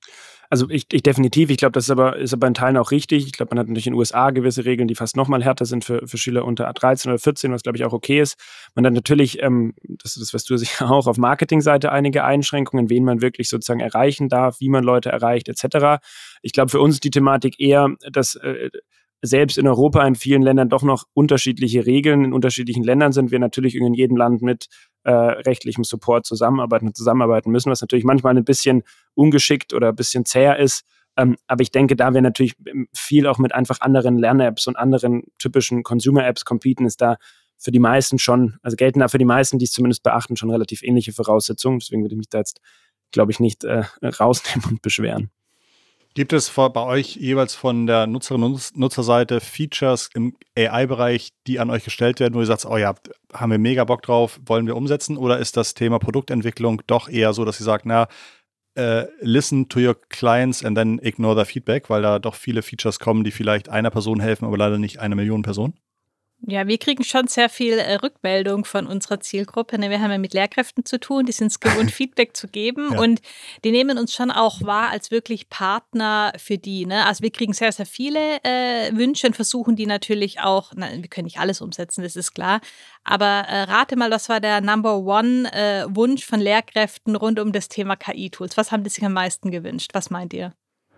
Also ich definitiv, ich glaube, das ist aber in Teilen auch richtig. Ich glaube, man hat natürlich in den USA gewisse Regeln, die fast noch mal härter sind für Schüler unter 13 oder 14, was, glaube ich, auch okay ist. Man hat natürlich, das weißt du sicher auch, auf Marketingseite einige Einschränkungen, wen man wirklich sozusagen erreichen darf, wie man Leute erreicht, etc. Ich glaube, für uns ist die Thematik eher, dass selbst in Europa in vielen Ländern doch noch unterschiedliche Regeln. In unterschiedlichen Ländern sind wir natürlich in jedem Land mit rechtlichem Support zusammenarbeiten müssen, was natürlich manchmal ein bisschen ungeschickt oder ein bisschen zäher ist. Aber ich denke, da wir natürlich viel auch mit einfach anderen Lern-Apps und anderen typischen Consumer-Apps competen, ist da für die meisten schon, also gelten da für die meisten, die es zumindest beachten, schon relativ ähnliche Voraussetzungen. Deswegen würde ich mich da jetzt, glaube ich, nicht rausnehmen und beschweren. Gibt es bei euch jeweils von der Nutzerinnen- und Nutzerseite Features im AI-Bereich, die an euch gestellt werden, wo ihr sagt, oh ja, haben wir mega Bock drauf, wollen wir umsetzen? Oder ist das Thema Produktentwicklung doch eher so, dass ihr sagt, listen to your clients and then ignore their feedback, weil da doch viele Features kommen, die vielleicht einer Person helfen, aber leider nicht 1 Million Personen? Ja, wir kriegen schon sehr viel Rückmeldung von unserer Zielgruppe. Ne? Wir haben ja mit Lehrkräften zu tun, die sind es gewohnt, Feedback zu geben Ja. und die nehmen uns schon auch wahr als wirklich Partner für die. Ne? Also wir kriegen sehr, sehr viele Wünsche und versuchen die natürlich auch, wir können nicht alles umsetzen, das ist klar, aber rate mal, was war der Number One Wunsch von Lehrkräften rund um das Thema KI-Tools? Was haben die sich am meisten gewünscht? Was meint ihr?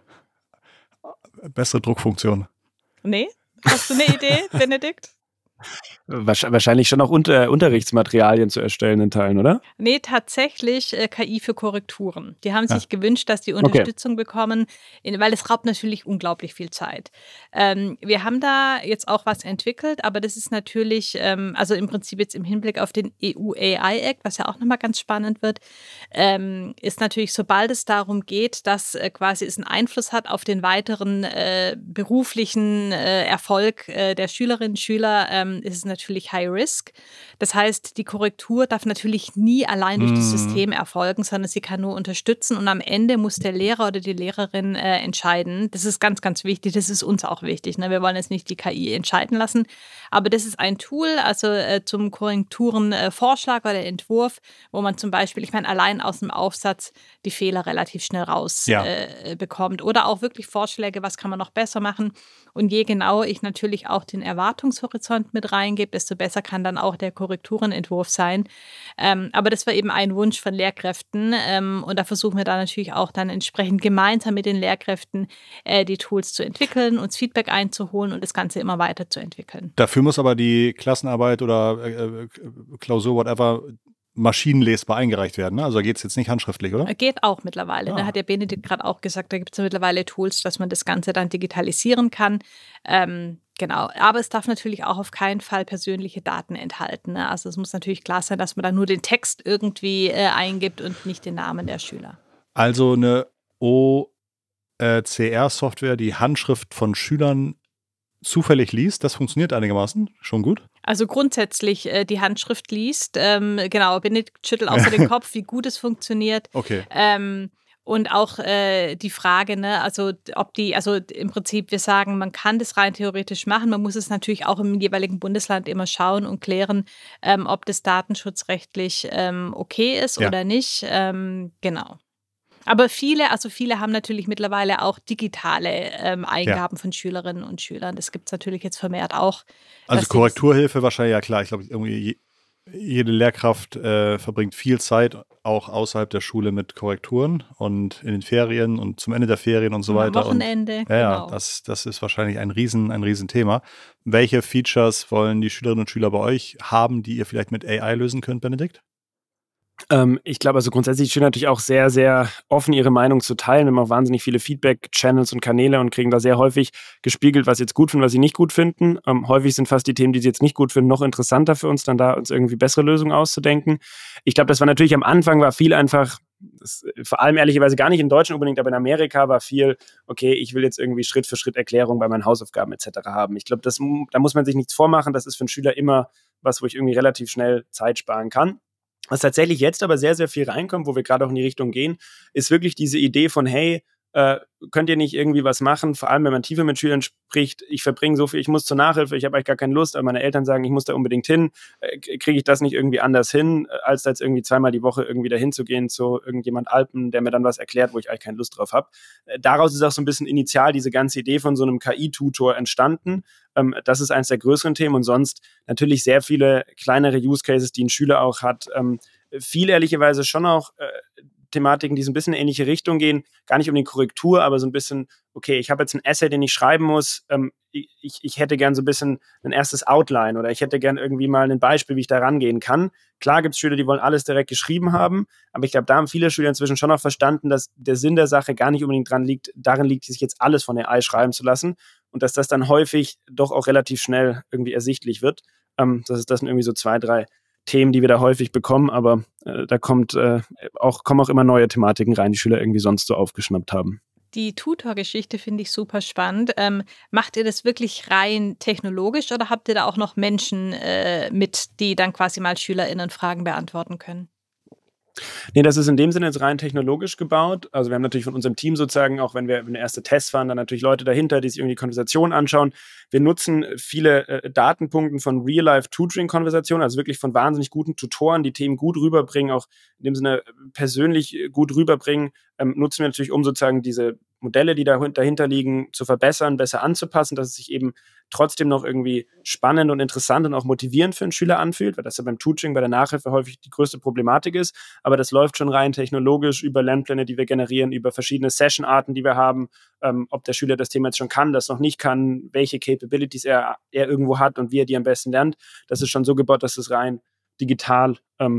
Bessere Druckfunktion. Nee? Hast du eine Idee, Benedikt? Wahrscheinlich schon auch Unterrichtsmaterialien zu erstellen in Teilen, oder? Nee, tatsächlich KI für Korrekturen. Die haben sich gewünscht, dass die Unterstützung bekommen, weil es raubt natürlich unglaublich viel Zeit. Wir haben da jetzt auch was entwickelt, aber das ist natürlich, also im Prinzip jetzt im Hinblick auf den EU AI Act, was ja auch nochmal ganz spannend wird, ist natürlich, sobald es darum geht, dass quasi es einen Einfluss hat auf den weiteren beruflichen Erfolg der Schülerinnen und Schüler, ist es natürlich High Risk. Das heißt, die Korrektur darf natürlich nie allein durch das System erfolgen, sondern sie kann nur unterstützen und am Ende muss der Lehrer oder die Lehrerin entscheiden. Das ist ganz, ganz wichtig. Das ist uns auch wichtig. Ne? Wir wollen jetzt nicht die KI entscheiden lassen, aber das ist ein Tool, also zum Korrekturenvorschlag oder Entwurf, wo man zum Beispiel, ich meine, allein aus dem Aufsatz die Fehler relativ schnell raus bekommt oder auch wirklich Vorschläge, was kann man noch besser machen. Und je genauer ich natürlich auch den Erwartungshorizont mit reingebe, desto besser kann dann auch der Korrekturenentwurf sein. Aber das war eben ein Wunsch von Lehrkräften. Und da versuchen wir dann natürlich auch dann entsprechend gemeinsam mit den Lehrkräften die Tools zu entwickeln, uns Feedback einzuholen und das Ganze immer weiterzuentwickeln. Dafür muss aber die Klassenarbeit oder Klausur, whatever, maschinenlesbar eingereicht werden. Ne? Also geht es jetzt nicht handschriftlich, oder? Geht auch mittlerweile. Da hat ja Benedikt gerade auch gesagt, da gibt es ja mittlerweile Tools, dass man das Ganze dann digitalisieren kann. Genau, aber es darf natürlich auch auf keinen Fall persönliche Daten enthalten. Ne? Also es muss natürlich klar sein, dass man da nur den Text irgendwie eingibt und nicht den Namen der Schüler. Also eine OCR-Software, die Handschrift von Schülern zufällig liest, das funktioniert einigermaßen schon gut. Also grundsätzlich die Handschrift liest. Genau, Benedikt schüttelt außer den Kopf, wie gut es funktioniert. Okay. Und auch die Frage, ne, also im Prinzip, wir sagen, man kann das rein theoretisch machen. Man muss es natürlich auch im jeweiligen Bundesland immer schauen und klären, ob das datenschutzrechtlich okay ist oder nicht. Genau. Aber viele haben natürlich mittlerweile auch digitale Eingaben von Schülerinnen und Schülern. Das gibt es natürlich jetzt vermehrt auch. Also Korrekturhilfe wahrscheinlich, ja klar. Ich glaube, irgendwie jede Lehrkraft verbringt viel Zeit auch außerhalb der Schule mit Korrekturen und in den Ferien und zum Ende der Ferien und so weiter. Am Wochenende, und, ja, das ist wahrscheinlich ein Riesenthema. Welche Features wollen die Schülerinnen und Schüler bei euch haben, die ihr vielleicht mit AI lösen könnt, Benedikt? Ich glaube, also grundsätzlich stehen natürlich auch sehr, sehr offen, ihre Meinung zu teilen. Wir haben auch wahnsinnig viele Feedback-Channels und Kanäle und kriegen da sehr häufig gespiegelt, was sie jetzt gut finden, was sie nicht gut finden. Häufig sind fast die Themen, die sie jetzt nicht gut finden, noch interessanter für uns, dann da uns irgendwie bessere Lösungen auszudenken. Ich glaube, das war natürlich am Anfang, war viel einfach, vor allem ehrlicherweise gar nicht in Deutschland unbedingt, aber in Amerika war viel, okay, ich will jetzt irgendwie Schritt für Schritt Erklärungen bei meinen Hausaufgaben etc. haben. Ich glaube, da muss man sich nichts vormachen. Das ist für einen Schüler immer was, wo ich irgendwie relativ schnell Zeit sparen kann. Was tatsächlich jetzt aber sehr, sehr viel reinkommt, wo wir gerade auch in die Richtung gehen, ist wirklich diese Idee von, hey, könnt ihr nicht irgendwie was machen, vor allem wenn man tiefer mit Schülern spricht, ich verbringe so viel, ich muss zur Nachhilfe, ich habe eigentlich gar keine Lust, aber meine Eltern sagen, ich muss da unbedingt hin, kriege ich das nicht irgendwie anders hin, als da jetzt irgendwie zweimal die Woche irgendwie dahin zu gehen zu irgendjemand Alpen, der mir dann was erklärt, wo ich eigentlich keine Lust drauf habe. Daraus ist auch so ein bisschen initial diese ganze Idee von so einem KI-Tutor entstanden. Das ist eines der größeren Themen und sonst natürlich sehr viele kleinere Use Cases, die ein Schüler auch hat. Viel ehrlicherweise schon auch Thematiken, die so ein bisschen in ähnliche Richtung gehen, gar nicht um die Korrektur, aber so ein bisschen, okay, ich habe jetzt ein Essay, den ich schreiben muss, ich hätte gern so ein bisschen ein erstes Outline oder ich hätte gern irgendwie mal ein Beispiel, wie ich da rangehen kann. Klar gibt es Schüler, die wollen alles direkt geschrieben haben, aber ich glaube, da haben viele Schüler inzwischen schon auch verstanden, dass der Sinn der Sache gar nicht unbedingt darin liegt, sich jetzt alles von AI schreiben zu lassen und dass das dann häufig doch auch relativ schnell irgendwie ersichtlich wird. Das sind irgendwie so 2, 3 Themen, die wir da häufig bekommen, aber da kommen auch immer neue Thematiken rein, die Schüler irgendwie sonst so aufgeschnappt haben. Die Tutor-Geschichte finde ich super spannend. Macht ihr das wirklich rein technologisch oder habt ihr da auch noch Menschen mit, die dann quasi mal SchülerInnen Fragen beantworten können? Nee, das ist in dem Sinne jetzt rein technologisch gebaut. Also wir haben natürlich von unserem Team sozusagen, auch wenn wir erste Tests fahren, dann natürlich Leute dahinter, die sich irgendwie Konversationen anschauen. Wir nutzen viele Datenpunkte von Real-Life-Tutoring-Konversationen, also wirklich von wahnsinnig guten Tutoren, die Themen gut rüberbringen, auch in dem Sinne persönlich gut rüberbringen, nutzen wir natürlich, um sozusagen diese Modelle, die dahinter liegen, zu verbessern, besser anzupassen, dass es sich eben trotzdem noch irgendwie spannend und interessant und auch motivierend für einen Schüler anfühlt, weil das ja beim Tutoring, bei der Nachhilfe häufig die größte Problematik ist. Aber das läuft schon rein technologisch über Lernpläne, die wir generieren, über verschiedene Session-Arten, die wir haben, ob der Schüler das Thema jetzt schon kann, das noch nicht kann, welche Capabilities er irgendwo hat und wie er die am besten lernt. Das ist schon so gebaut, dass es rein digital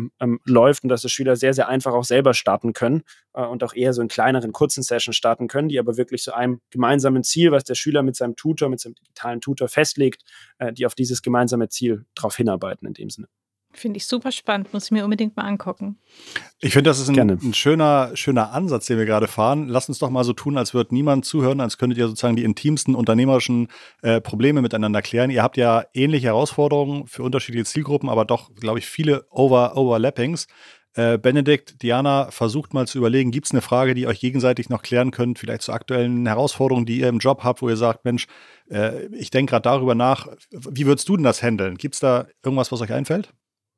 läuft und dass das Schüler sehr, sehr einfach auch selber starten können und auch eher so in kleineren, kurzen Sessions starten können, die aber wirklich zu einem gemeinsamen Ziel, was der Schüler mit seinem Tutor, mit seinem digitalen Tutor festlegt, die auf dieses gemeinsame Ziel drauf hinarbeiten in dem Sinne. Finde ich super spannend, muss ich mir unbedingt mal angucken. Ich finde, das ist ein schöner Ansatz, den wir gerade fahren. Lasst uns doch mal so tun, als würde niemand zuhören, als könntet ihr sozusagen die intimsten unternehmerischen Probleme miteinander klären. Ihr habt ja ähnliche Herausforderungen für unterschiedliche Zielgruppen, aber doch, glaube ich, viele Overlappings. Benedikt, Diana, versucht mal zu überlegen, gibt es eine Frage, die ihr euch gegenseitig noch klären könnt, vielleicht zu aktuellen Herausforderungen, die ihr im Job habt, wo ihr sagt, Mensch, ich denke gerade darüber nach, wie würdest du denn das handeln? Gibt es da irgendwas, was euch einfällt?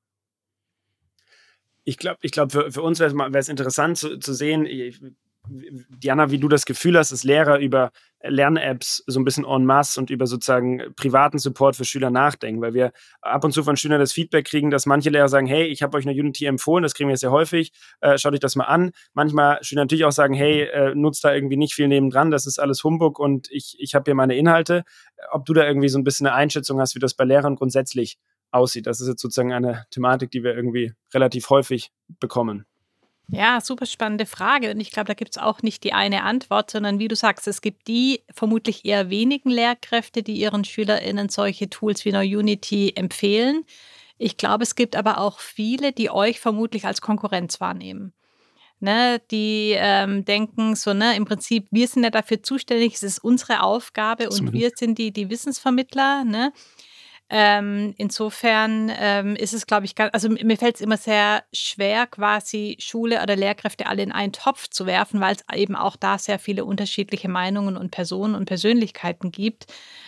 Ich glaube, für uns wäre es interessant zu sehen, Diana, wie du das Gefühl hast, dass Lehrer über Lern-Apps so ein bisschen en masse und über sozusagen privaten Support für Schüler nachdenken, weil wir ab und zu von Schülern das Feedback kriegen, dass manche Lehrer sagen, hey, ich habe euch eine Unity empfohlen, das kriegen wir sehr häufig, schaut euch das mal an. Manchmal Schüler natürlich auch sagen, hey, nutzt da irgendwie nicht viel nebendran, das ist alles Humbug und ich habe hier meine Inhalte. Ob du da irgendwie so ein bisschen eine Einschätzung hast, wie das bei Lehrern grundsätzlich aussieht. Das ist jetzt sozusagen eine Thematik, die wir irgendwie relativ häufig bekommen. Ja, super spannende Frage. Und ich glaube, da gibt es auch nicht die eine Antwort, sondern wie du sagst, es gibt die vermutlich eher wenigen Lehrkräfte, die ihren SchülerInnen solche Tools wie Unity empfehlen. Ich glaube, es gibt aber auch viele, die euch vermutlich als Konkurrenz wahrnehmen. Ne, die denken so, ne, im Prinzip, wir sind ja dafür zuständig, es ist unsere Aufgabe und wir sind die Wissensvermittler, ne? Insofern ist es, glaube ich, also mir fällt es immer sehr schwer, quasi Schule oder Lehrkräfte alle in einen Topf zu werfen, weil es eben auch da sehr viele unterschiedliche Meinungen und Personen und Persönlichkeiten gibt.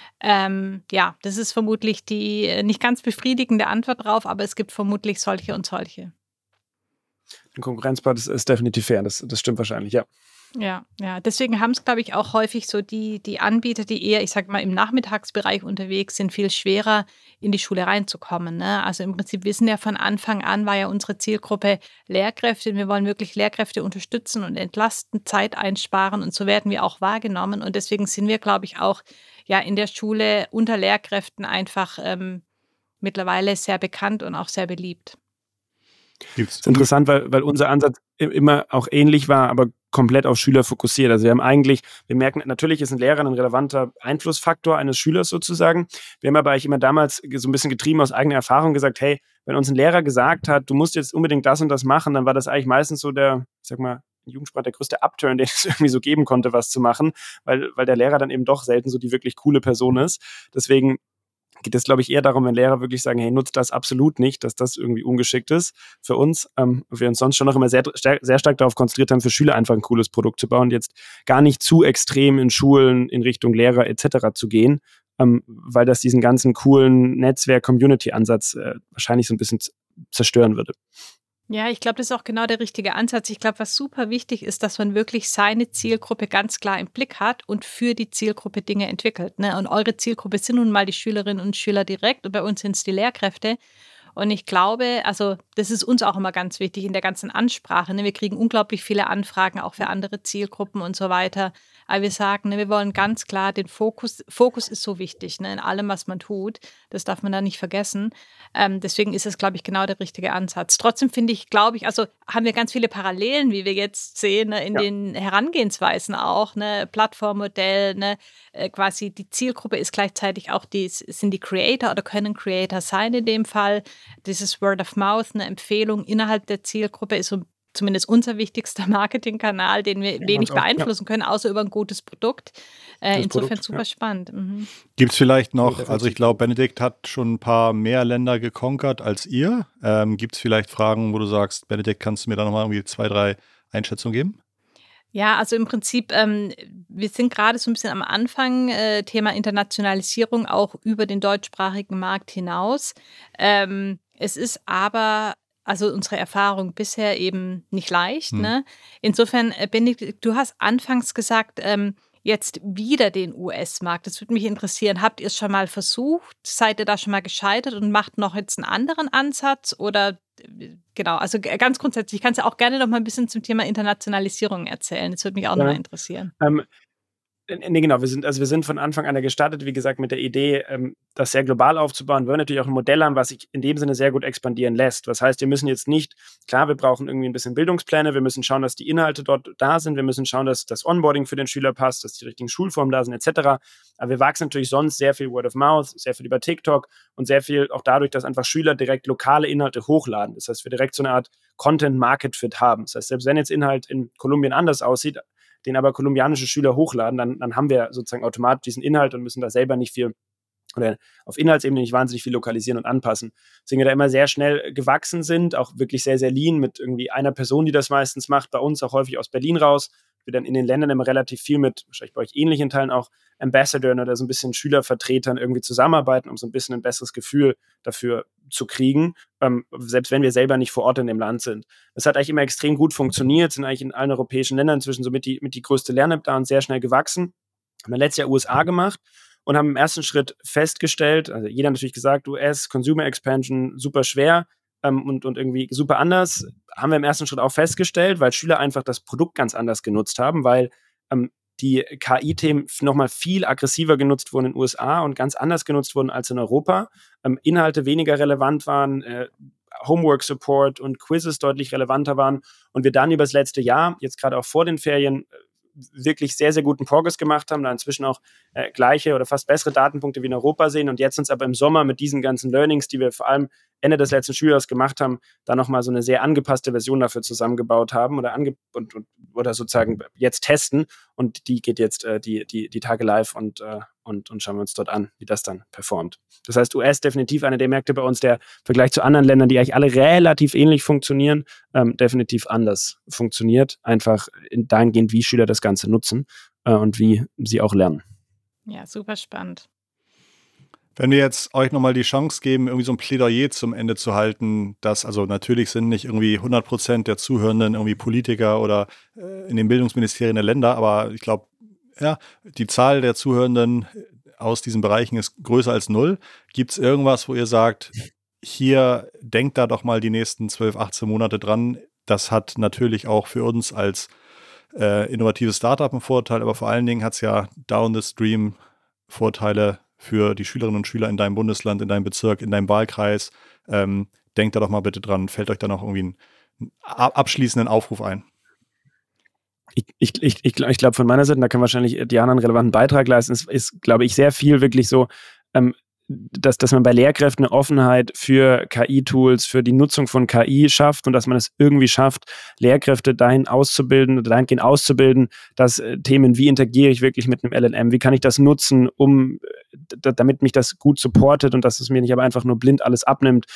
Ja, das ist vermutlich die nicht ganz befriedigende Antwort drauf, aber es gibt vermutlich solche und solche. Ein Konkurrenzpart ist definitiv fair, das stimmt wahrscheinlich, ja. Ja, ja. Deswegen haben es, glaube ich, auch häufig so die Anbieter, die eher, ich sage mal, im Nachmittagsbereich unterwegs sind, viel schwerer in die Schule reinzukommen. Ne? Also im Prinzip wissen ja von Anfang an, war ja unsere Zielgruppe Lehrkräfte. Und wir wollen wirklich Lehrkräfte unterstützen und entlasten, Zeit einsparen. Und so werden wir auch wahrgenommen. Und deswegen sind wir, glaube ich, auch ja in der Schule unter Lehrkräften einfach mittlerweile sehr bekannt und auch sehr beliebt. Das ist interessant, weil unser Ansatz immer auch ähnlich war, aber komplett auf Schüler fokussiert. Also wir merken, natürlich ist ein Lehrer ein relevanter Einflussfaktor eines Schülers sozusagen. Wir haben aber eigentlich immer damals so ein bisschen getrieben aus eigener Erfahrung gesagt, hey, wenn uns ein Lehrer gesagt hat, du musst jetzt unbedingt das und das machen, dann war das eigentlich meistens so der, ich sag mal, in Jugendsprache der größte Upturn, den es irgendwie so geben konnte, was zu machen, weil der Lehrer dann eben doch selten so die wirklich coole Person ist. Deswegen geht es, glaube ich, eher darum, wenn Lehrer wirklich sagen, hey, nutzt das absolut nicht, dass das irgendwie ungeschickt ist für uns. Wir uns sonst schon noch immer sehr stark darauf konzentriert haben, für Schüler einfach ein cooles Produkt zu bauen, jetzt gar nicht zu extrem in Schulen in Richtung Lehrer etc. zu gehen, weil das diesen ganzen coolen Netzwerk-Community-Ansatz wahrscheinlich so ein bisschen zerstören würde. Ja, ich glaube, das ist auch genau der richtige Ansatz. Ich glaube, was super wichtig ist, dass man wirklich seine Zielgruppe ganz klar im Blick hat und für die Zielgruppe Dinge entwickelt. Ne? Und eure Zielgruppe sind nun mal die Schülerinnen und Schüler direkt und bei uns sind es die Lehrkräfte. Und ich glaube, also das ist uns auch immer ganz wichtig in der ganzen Ansprache. Ne? Wir kriegen unglaublich viele Anfragen auch für andere Zielgruppen und so weiter. Aber wir sagen, ne, wir wollen ganz klar den Fokus ist so wichtig, ne, in allem, was man tut. Das darf man da nicht vergessen. Deswegen ist es, glaube ich, genau der richtige Ansatz. Trotzdem finde ich, glaube ich, also haben wir ganz viele Parallelen, wie wir jetzt sehen, ne, in den Herangehensweisen auch, ne, Plattformmodell, ne, quasi die Zielgruppe ist gleichzeitig auch sind die Creator oder können Creator sein in dem Fall. Dieses Word of Mouth, eine Empfehlung innerhalb der Zielgruppe ist so zumindest unser wichtigster Marketingkanal, den wir wenig beeinflussen können, außer über ein gutes Produkt. Insofern super spannend. Mhm. Gibt es vielleicht noch, also ich glaube, Benedikt hat schon ein paar mehr Länder geconquert als ihr. Gibt es vielleicht Fragen, wo du sagst, Benedikt, kannst du mir da nochmal irgendwie 2, 3 Einschätzungen geben? Ja, also im Prinzip, wir sind gerade so ein bisschen am Anfang, Thema Internationalisierung auch über den deutschsprachigen Markt hinaus. Es ist aber also unsere Erfahrung bisher eben nicht leicht. Ne? Insofern, Benedikt, du hast anfangs gesagt, jetzt wieder den US-Markt. Das würde mich interessieren. Habt ihr es schon mal versucht? Seid ihr da schon mal gescheitert und macht noch jetzt einen anderen Ansatz? Oder genau, also ganz grundsätzlich, kannst du auch gerne noch mal ein bisschen zum Thema Internationalisierung erzählen. Das würde mich auch noch mal interessieren. Nee, genau. Wir sind von Anfang an gestartet, wie gesagt, mit der Idee, das sehr global aufzubauen. Wir wollen natürlich auch ein Modell haben, was sich in dem Sinne sehr gut expandieren lässt. Das heißt, wir müssen jetzt nicht, klar, wir brauchen irgendwie ein bisschen Bildungspläne, wir müssen schauen, dass die Inhalte dort da sind, wir müssen schauen, dass das Onboarding für den Schüler passt, dass die richtigen Schulformen da sind, etc. Aber wir wachsen natürlich sonst sehr viel Word of Mouth, sehr viel über TikTok und sehr viel auch dadurch, dass einfach Schüler direkt lokale Inhalte hochladen. Das heißt, wir direkt so eine Art Content-Market-Fit haben. Das heißt, selbst wenn jetzt Inhalt in Kolumbien anders aussieht, den aber kolumbianische Schüler hochladen, dann haben wir sozusagen automatisch diesen Inhalt und müssen da selber nicht viel oder auf Inhaltsebene nicht wahnsinnig viel lokalisieren und anpassen. Deswegen wir da immer sehr schnell gewachsen sind, auch wirklich sehr, sehr lean mit irgendwie einer Person, die das meistens macht, bei uns auch häufig aus Berlin raus. Wir dann in den Ländern immer relativ viel mit, wahrscheinlich bei euch ähnlichen Teilen auch, Ambassadorn oder so ein bisschen Schülervertretern irgendwie zusammenarbeiten, um so ein bisschen ein besseres Gefühl dafür zu kriegen, selbst wenn wir selber nicht vor Ort in dem Land sind. Das hat eigentlich immer extrem gut funktioniert, sind eigentlich in allen europäischen Ländern inzwischen so mit die größte Lern-App da und sehr schnell gewachsen. Haben wir letztes Jahr USA gemacht und haben im ersten Schritt festgestellt, also jeder hat natürlich gesagt, US, Consumer Expansion, super schwer und irgendwie super anders, haben wir im ersten Schritt auch festgestellt, weil Schüler einfach das Produkt ganz anders genutzt haben, weil die KI-Themen nochmal viel aggressiver genutzt wurden in den USA und ganz anders genutzt wurden als in Europa. Inhalte weniger relevant waren, Homework-Support und Quizzes deutlich relevanter waren und wir dann über das letzte Jahr, jetzt gerade auch vor den Ferien, wirklich sehr, sehr guten Progress gemacht haben, da inzwischen auch gleiche oder fast bessere Datenpunkte wie in Europa sehen und jetzt uns aber im Sommer mit diesen ganzen Learnings, die wir vor allem Ende des letzten Schuljahres gemacht haben, da nochmal so eine sehr angepasste Version dafür zusammengebaut haben oder sozusagen jetzt testen und die geht jetzt die Tage live und schauen wir uns dort an, wie das dann performt. Das heißt, US definitiv einer der Märkte bei uns, der im Vergleich zu anderen Ländern, die eigentlich alle relativ ähnlich funktionieren, definitiv anders funktioniert, einfach dahingehend, wie Schüler das Ganze nutzen und wie sie auch lernen. Ja, super spannend. Wenn wir jetzt euch nochmal die Chance geben, irgendwie so ein Plädoyer zum Ende zu halten, dass, also natürlich sind nicht irgendwie 100% der Zuhörenden irgendwie Politiker oder in den Bildungsministerien der Länder, aber ich glaube, ja, die Zahl der Zuhörenden aus diesen Bereichen ist größer als 0. Gibt es irgendwas, wo ihr sagt, hier denkt da doch mal die nächsten 12, 18 Monate dran. Das hat natürlich auch für uns als innovatives Startup einen Vorteil, aber vor allen Dingen hat es ja down the stream Vorteile für die Schülerinnen und Schüler in deinem Bundesland, in deinem Bezirk, in deinem Wahlkreis. Denkt da doch mal bitte dran. Fällt euch da noch irgendwie einen abschließenden Aufruf ein? Ich glaube, von meiner Seite, da kann wahrscheinlich Diana einen relevanten Beitrag leisten, ist, glaube ich, sehr viel wirklich so, dass man bei Lehrkräften eine Offenheit für KI-Tools, für die Nutzung von KI schafft und dass man es irgendwie schafft, Lehrkräfte dahingehend auszubilden, dass Themen, wie interagiere ich wirklich mit einem LLM, wie kann ich das nutzen, damit mich das gut supportet und dass es mir nicht aber einfach nur blind alles abnimmt,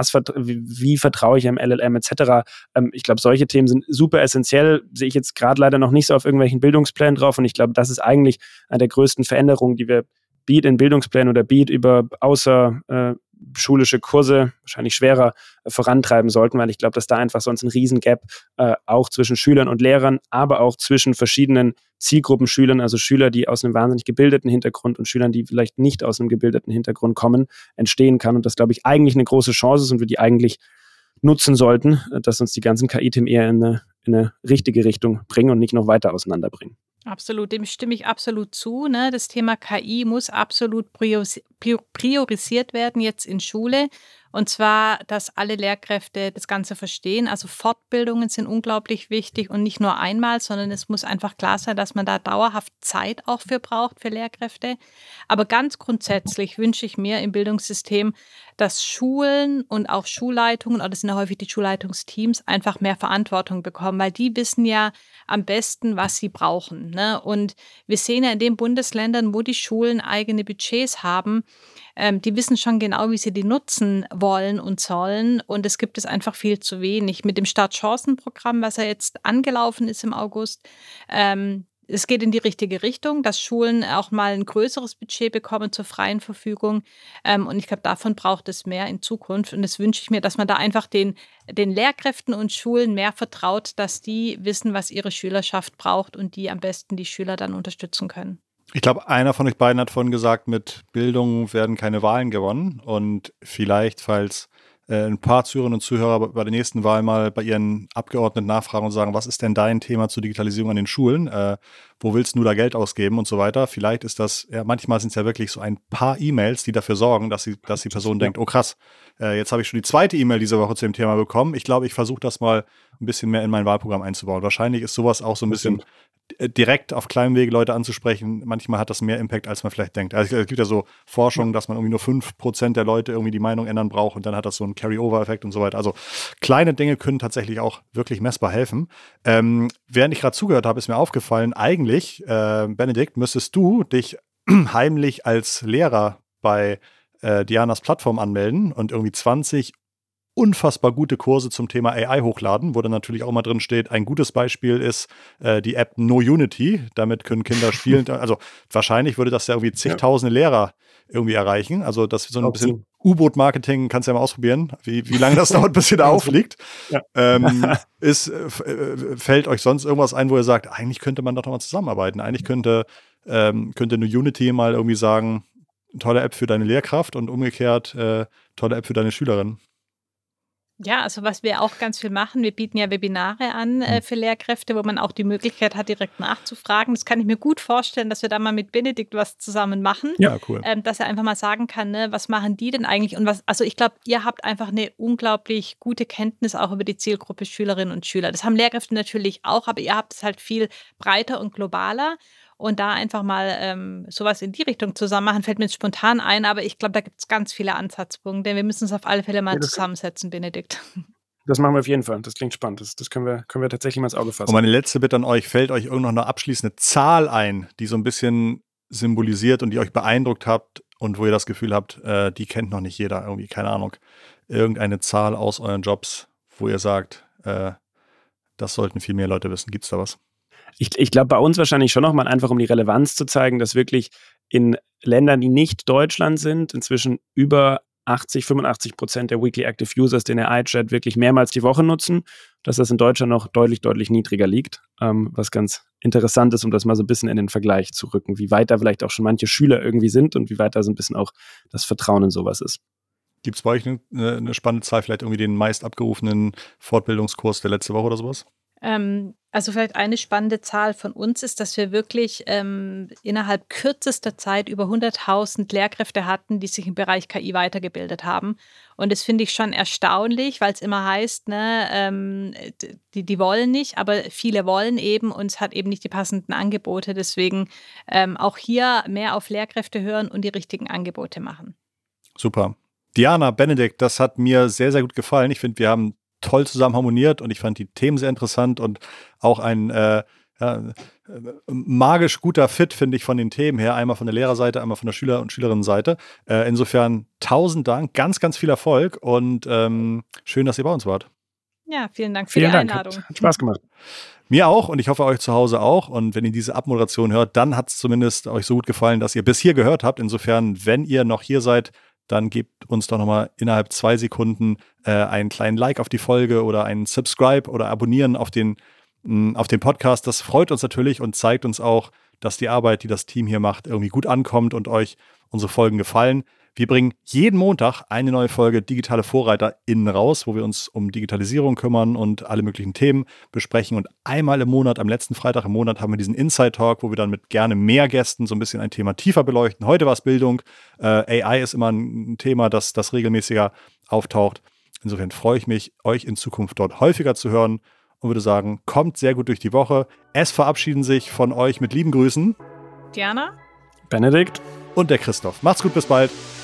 wie vertraue ich einem LLM etc. Ich glaube, solche Themen sind super essentiell, sehe ich jetzt gerade leider noch nicht so auf irgendwelchen Bildungsplänen drauf und ich glaube, das ist eigentlich eine der größten Veränderungen, die wir Beat in Bildungsplänen oder Beat über außerschulische Kurse wahrscheinlich schwerer vorantreiben sollten, weil ich glaube, dass da einfach sonst ein Riesengap auch zwischen Schülern und Lehrern, aber auch zwischen verschiedenen Zielgruppen Schülern, also Schüler, die aus einem wahnsinnig gebildeten Hintergrund und Schülern, die vielleicht nicht aus einem gebildeten Hintergrund kommen, entstehen kann. Und das, glaube ich, eigentlich eine große Chance ist und wir die eigentlich nutzen sollten, dass uns die ganzen KI-Themen eher in eine richtige Richtung bringen und nicht noch weiter auseinanderbringen. Absolut, dem stimme ich absolut zu. Ne? Das Thema KI muss absolut priorisiert werden jetzt in Schule. Und zwar, dass alle Lehrkräfte das Ganze verstehen. Also Fortbildungen sind unglaublich wichtig und nicht nur einmal, sondern es muss einfach klar sein, dass man da dauerhaft Zeit auch für braucht für Lehrkräfte. Aber ganz grundsätzlich wünsche ich mir im Bildungssystem, dass Schulen und auch Schulleitungen, oder das sind ja häufig die Schulleitungsteams, einfach mehr Verantwortung bekommen, weil die wissen ja am besten, was sie brauchen. Ne? Und wir sehen ja in den Bundesländern, wo die Schulen eigene Budgets haben, die wissen schon genau, wie sie die nutzen wollen und sollen. Und es gibt es einfach viel zu wenig. Mit dem Startchancenprogramm, was ja jetzt angelaufen ist im August, es geht in die richtige Richtung, dass Schulen auch mal ein größeres Budget bekommen zur freien Verfügung. Und ich glaube, davon braucht es mehr in Zukunft. Und das wünsche ich mir, dass man da einfach den Lehrkräften und Schulen mehr vertraut, dass die wissen, was ihre Schülerschaft braucht und die am besten die Schüler dann unterstützen können. Ich glaube, einer von euch beiden hat vorhin gesagt, mit Bildung werden keine Wahlen gewonnen. Und vielleicht, falls ein paar Zuhörerinnen und Zuhörer bei der nächsten Wahl mal bei ihren Abgeordneten nachfragen und sagen, was ist denn dein Thema zur Digitalisierung an den Schulen? Wo willst du da Geld ausgeben und so weiter? Vielleicht ist das, ja, manchmal sind es ja wirklich so ein paar E-Mails, die dafür sorgen, dass die Person denkt, oh krass, jetzt habe ich schon die zweite E-Mail diese Woche zu dem Thema bekommen. Ich glaube, ich versuche das mal ein bisschen mehr in mein Wahlprogramm einzubauen. Wahrscheinlich ist sowas auch so ein bisschen direkt auf kleinem Wege Leute anzusprechen. Manchmal hat das mehr Impact, als man vielleicht denkt. Also es gibt ja so Forschungen, dass man irgendwie nur 5% der Leute irgendwie die Meinung ändern braucht und dann hat das so einen Carry-Over-Effekt und so weiter. Also kleine Dinge können tatsächlich auch wirklich messbar helfen. Während ich gerade zugehört habe, ist mir aufgefallen, eigentlich, Benedikt, müsstest du dich heimlich als Lehrer bei Dianas Plattform anmelden und irgendwie 20 unfassbar gute Kurse zum Thema AI hochladen, wo dann natürlich auch mal drin steht, ein gutes Beispiel ist die App NoUnity. Damit können Kinder spielen. Also wahrscheinlich würde das ja irgendwie zigtausende Lehrer irgendwie erreichen. Also das ist so ein bisschen U-Boot-Marketing, kannst du ja mal ausprobieren, wie lange das dauert, bis ihr da aufliegt. Ja. Fällt euch sonst irgendwas ein, wo ihr sagt, eigentlich könnte man doch noch mal zusammenarbeiten. Eigentlich könnte NoUnity mal irgendwie sagen, tolle App für deine Lehrkraft und umgekehrt tolle App für deine Schülerin. Ja, also was wir auch ganz viel machen, wir bieten ja Webinare an für Lehrkräfte, wo man auch die Möglichkeit hat, direkt nachzufragen. Das kann ich mir gut vorstellen, dass wir da mal mit Benedikt was zusammen machen. Ja, cool. Dass er einfach mal sagen kann, ne, was machen die denn eigentlich? Und also ich glaube, ihr habt einfach eine unglaublich gute Kenntnis auch über die Zielgruppe Schülerinnen und Schüler. Das haben Lehrkräfte natürlich auch, aber ihr habt es halt viel breiter und globaler. Und da einfach mal sowas in die Richtung zusammen machen, fällt mir jetzt spontan ein, aber ich glaube, da gibt es ganz viele Ansatzpunkte. Wir müssen uns auf alle Fälle mal zusammensetzen, Benedikt. Das machen wir auf jeden Fall. Das klingt spannend. Das können wir tatsächlich mal ins Auge fassen. Und meine letzte Bitte an euch, fällt euch irgend noch eine abschließende Zahl ein, die so ein bisschen symbolisiert und die euch beeindruckt habt und wo ihr das Gefühl habt, die kennt noch nicht jeder irgendwie, keine Ahnung. Irgendeine Zahl aus euren Jobs, wo ihr sagt, das sollten viel mehr Leute wissen. Gibt's da was? Ich glaube, bei uns wahrscheinlich schon nochmal einfach, um die Relevanz zu zeigen, dass wirklich in Ländern, die nicht Deutschland sind, inzwischen über 85% der Weekly Active Users den AI-Chat wirklich mehrmals die Woche nutzen, dass das in Deutschland noch deutlich, deutlich niedriger liegt, was ganz interessant ist, um das mal so ein bisschen in den Vergleich zu rücken, wie weit da vielleicht auch schon manche Schüler irgendwie sind und wie weit da so ein bisschen auch das Vertrauen in sowas ist. Gibt es bei euch eine spannende Zahl, vielleicht irgendwie den meist abgerufenen Fortbildungskurs der letzte Woche oder sowas? Also vielleicht eine spannende Zahl von uns ist, dass wir wirklich innerhalb kürzester Zeit über 100.000 Lehrkräfte hatten, die sich im Bereich KI weitergebildet haben. Und das finde ich schon erstaunlich, weil es immer heißt, ne, die wollen nicht, aber viele wollen eben und es hat eben nicht die passenden Angebote. Deswegen auch hier mehr auf Lehrkräfte hören und die richtigen Angebote machen. Super. Diana, Benedikt, das hat mir sehr, sehr gut gefallen. Ich finde, wir haben toll zusammen harmoniert und ich fand die Themen sehr interessant und auch ein magisch guter Fit, finde ich, von den Themen her. Einmal von der Lehrerseite, einmal von der Schüler- und Schülerinnenseite. Insofern 1000 Dank, ganz, ganz viel Erfolg und schön, dass ihr bei uns wart. Ja, vielen Dank für die Einladung. Hat Spaß gemacht. Mir auch und ich hoffe euch zu Hause auch. Und wenn ihr diese Abmoderation hört, dann hat es zumindest euch so gut gefallen, dass ihr bis hier gehört habt. Insofern, wenn ihr noch hier seid, dann gebt uns doch nochmal innerhalb 2 Sekunden einen kleinen Like auf die Folge oder einen Subscribe oder Abonnieren auf den Podcast. Das freut uns natürlich und zeigt uns auch, dass die Arbeit, die das Team hier macht, irgendwie gut ankommt und euch unsere Folgen gefallen. Wir bringen jeden Montag eine neue Folge Digitale VorreiterInnen raus, wo wir uns um Digitalisierung kümmern und alle möglichen Themen besprechen. Und einmal im Monat, am letzten Freitag im Monat, haben wir diesen Inside Talk, wo wir dann mit gerne mehr Gästen so ein bisschen ein Thema tiefer beleuchten. Heute war es Bildung. AI ist immer ein Thema, das regelmäßiger auftaucht. Insofern freue ich mich, euch in Zukunft dort häufiger zu hören und würde sagen, kommt sehr gut durch die Woche. Es verabschieden sich von euch mit lieben Grüßen Diana, Benedikt und der Christoph. Macht's gut, bis bald.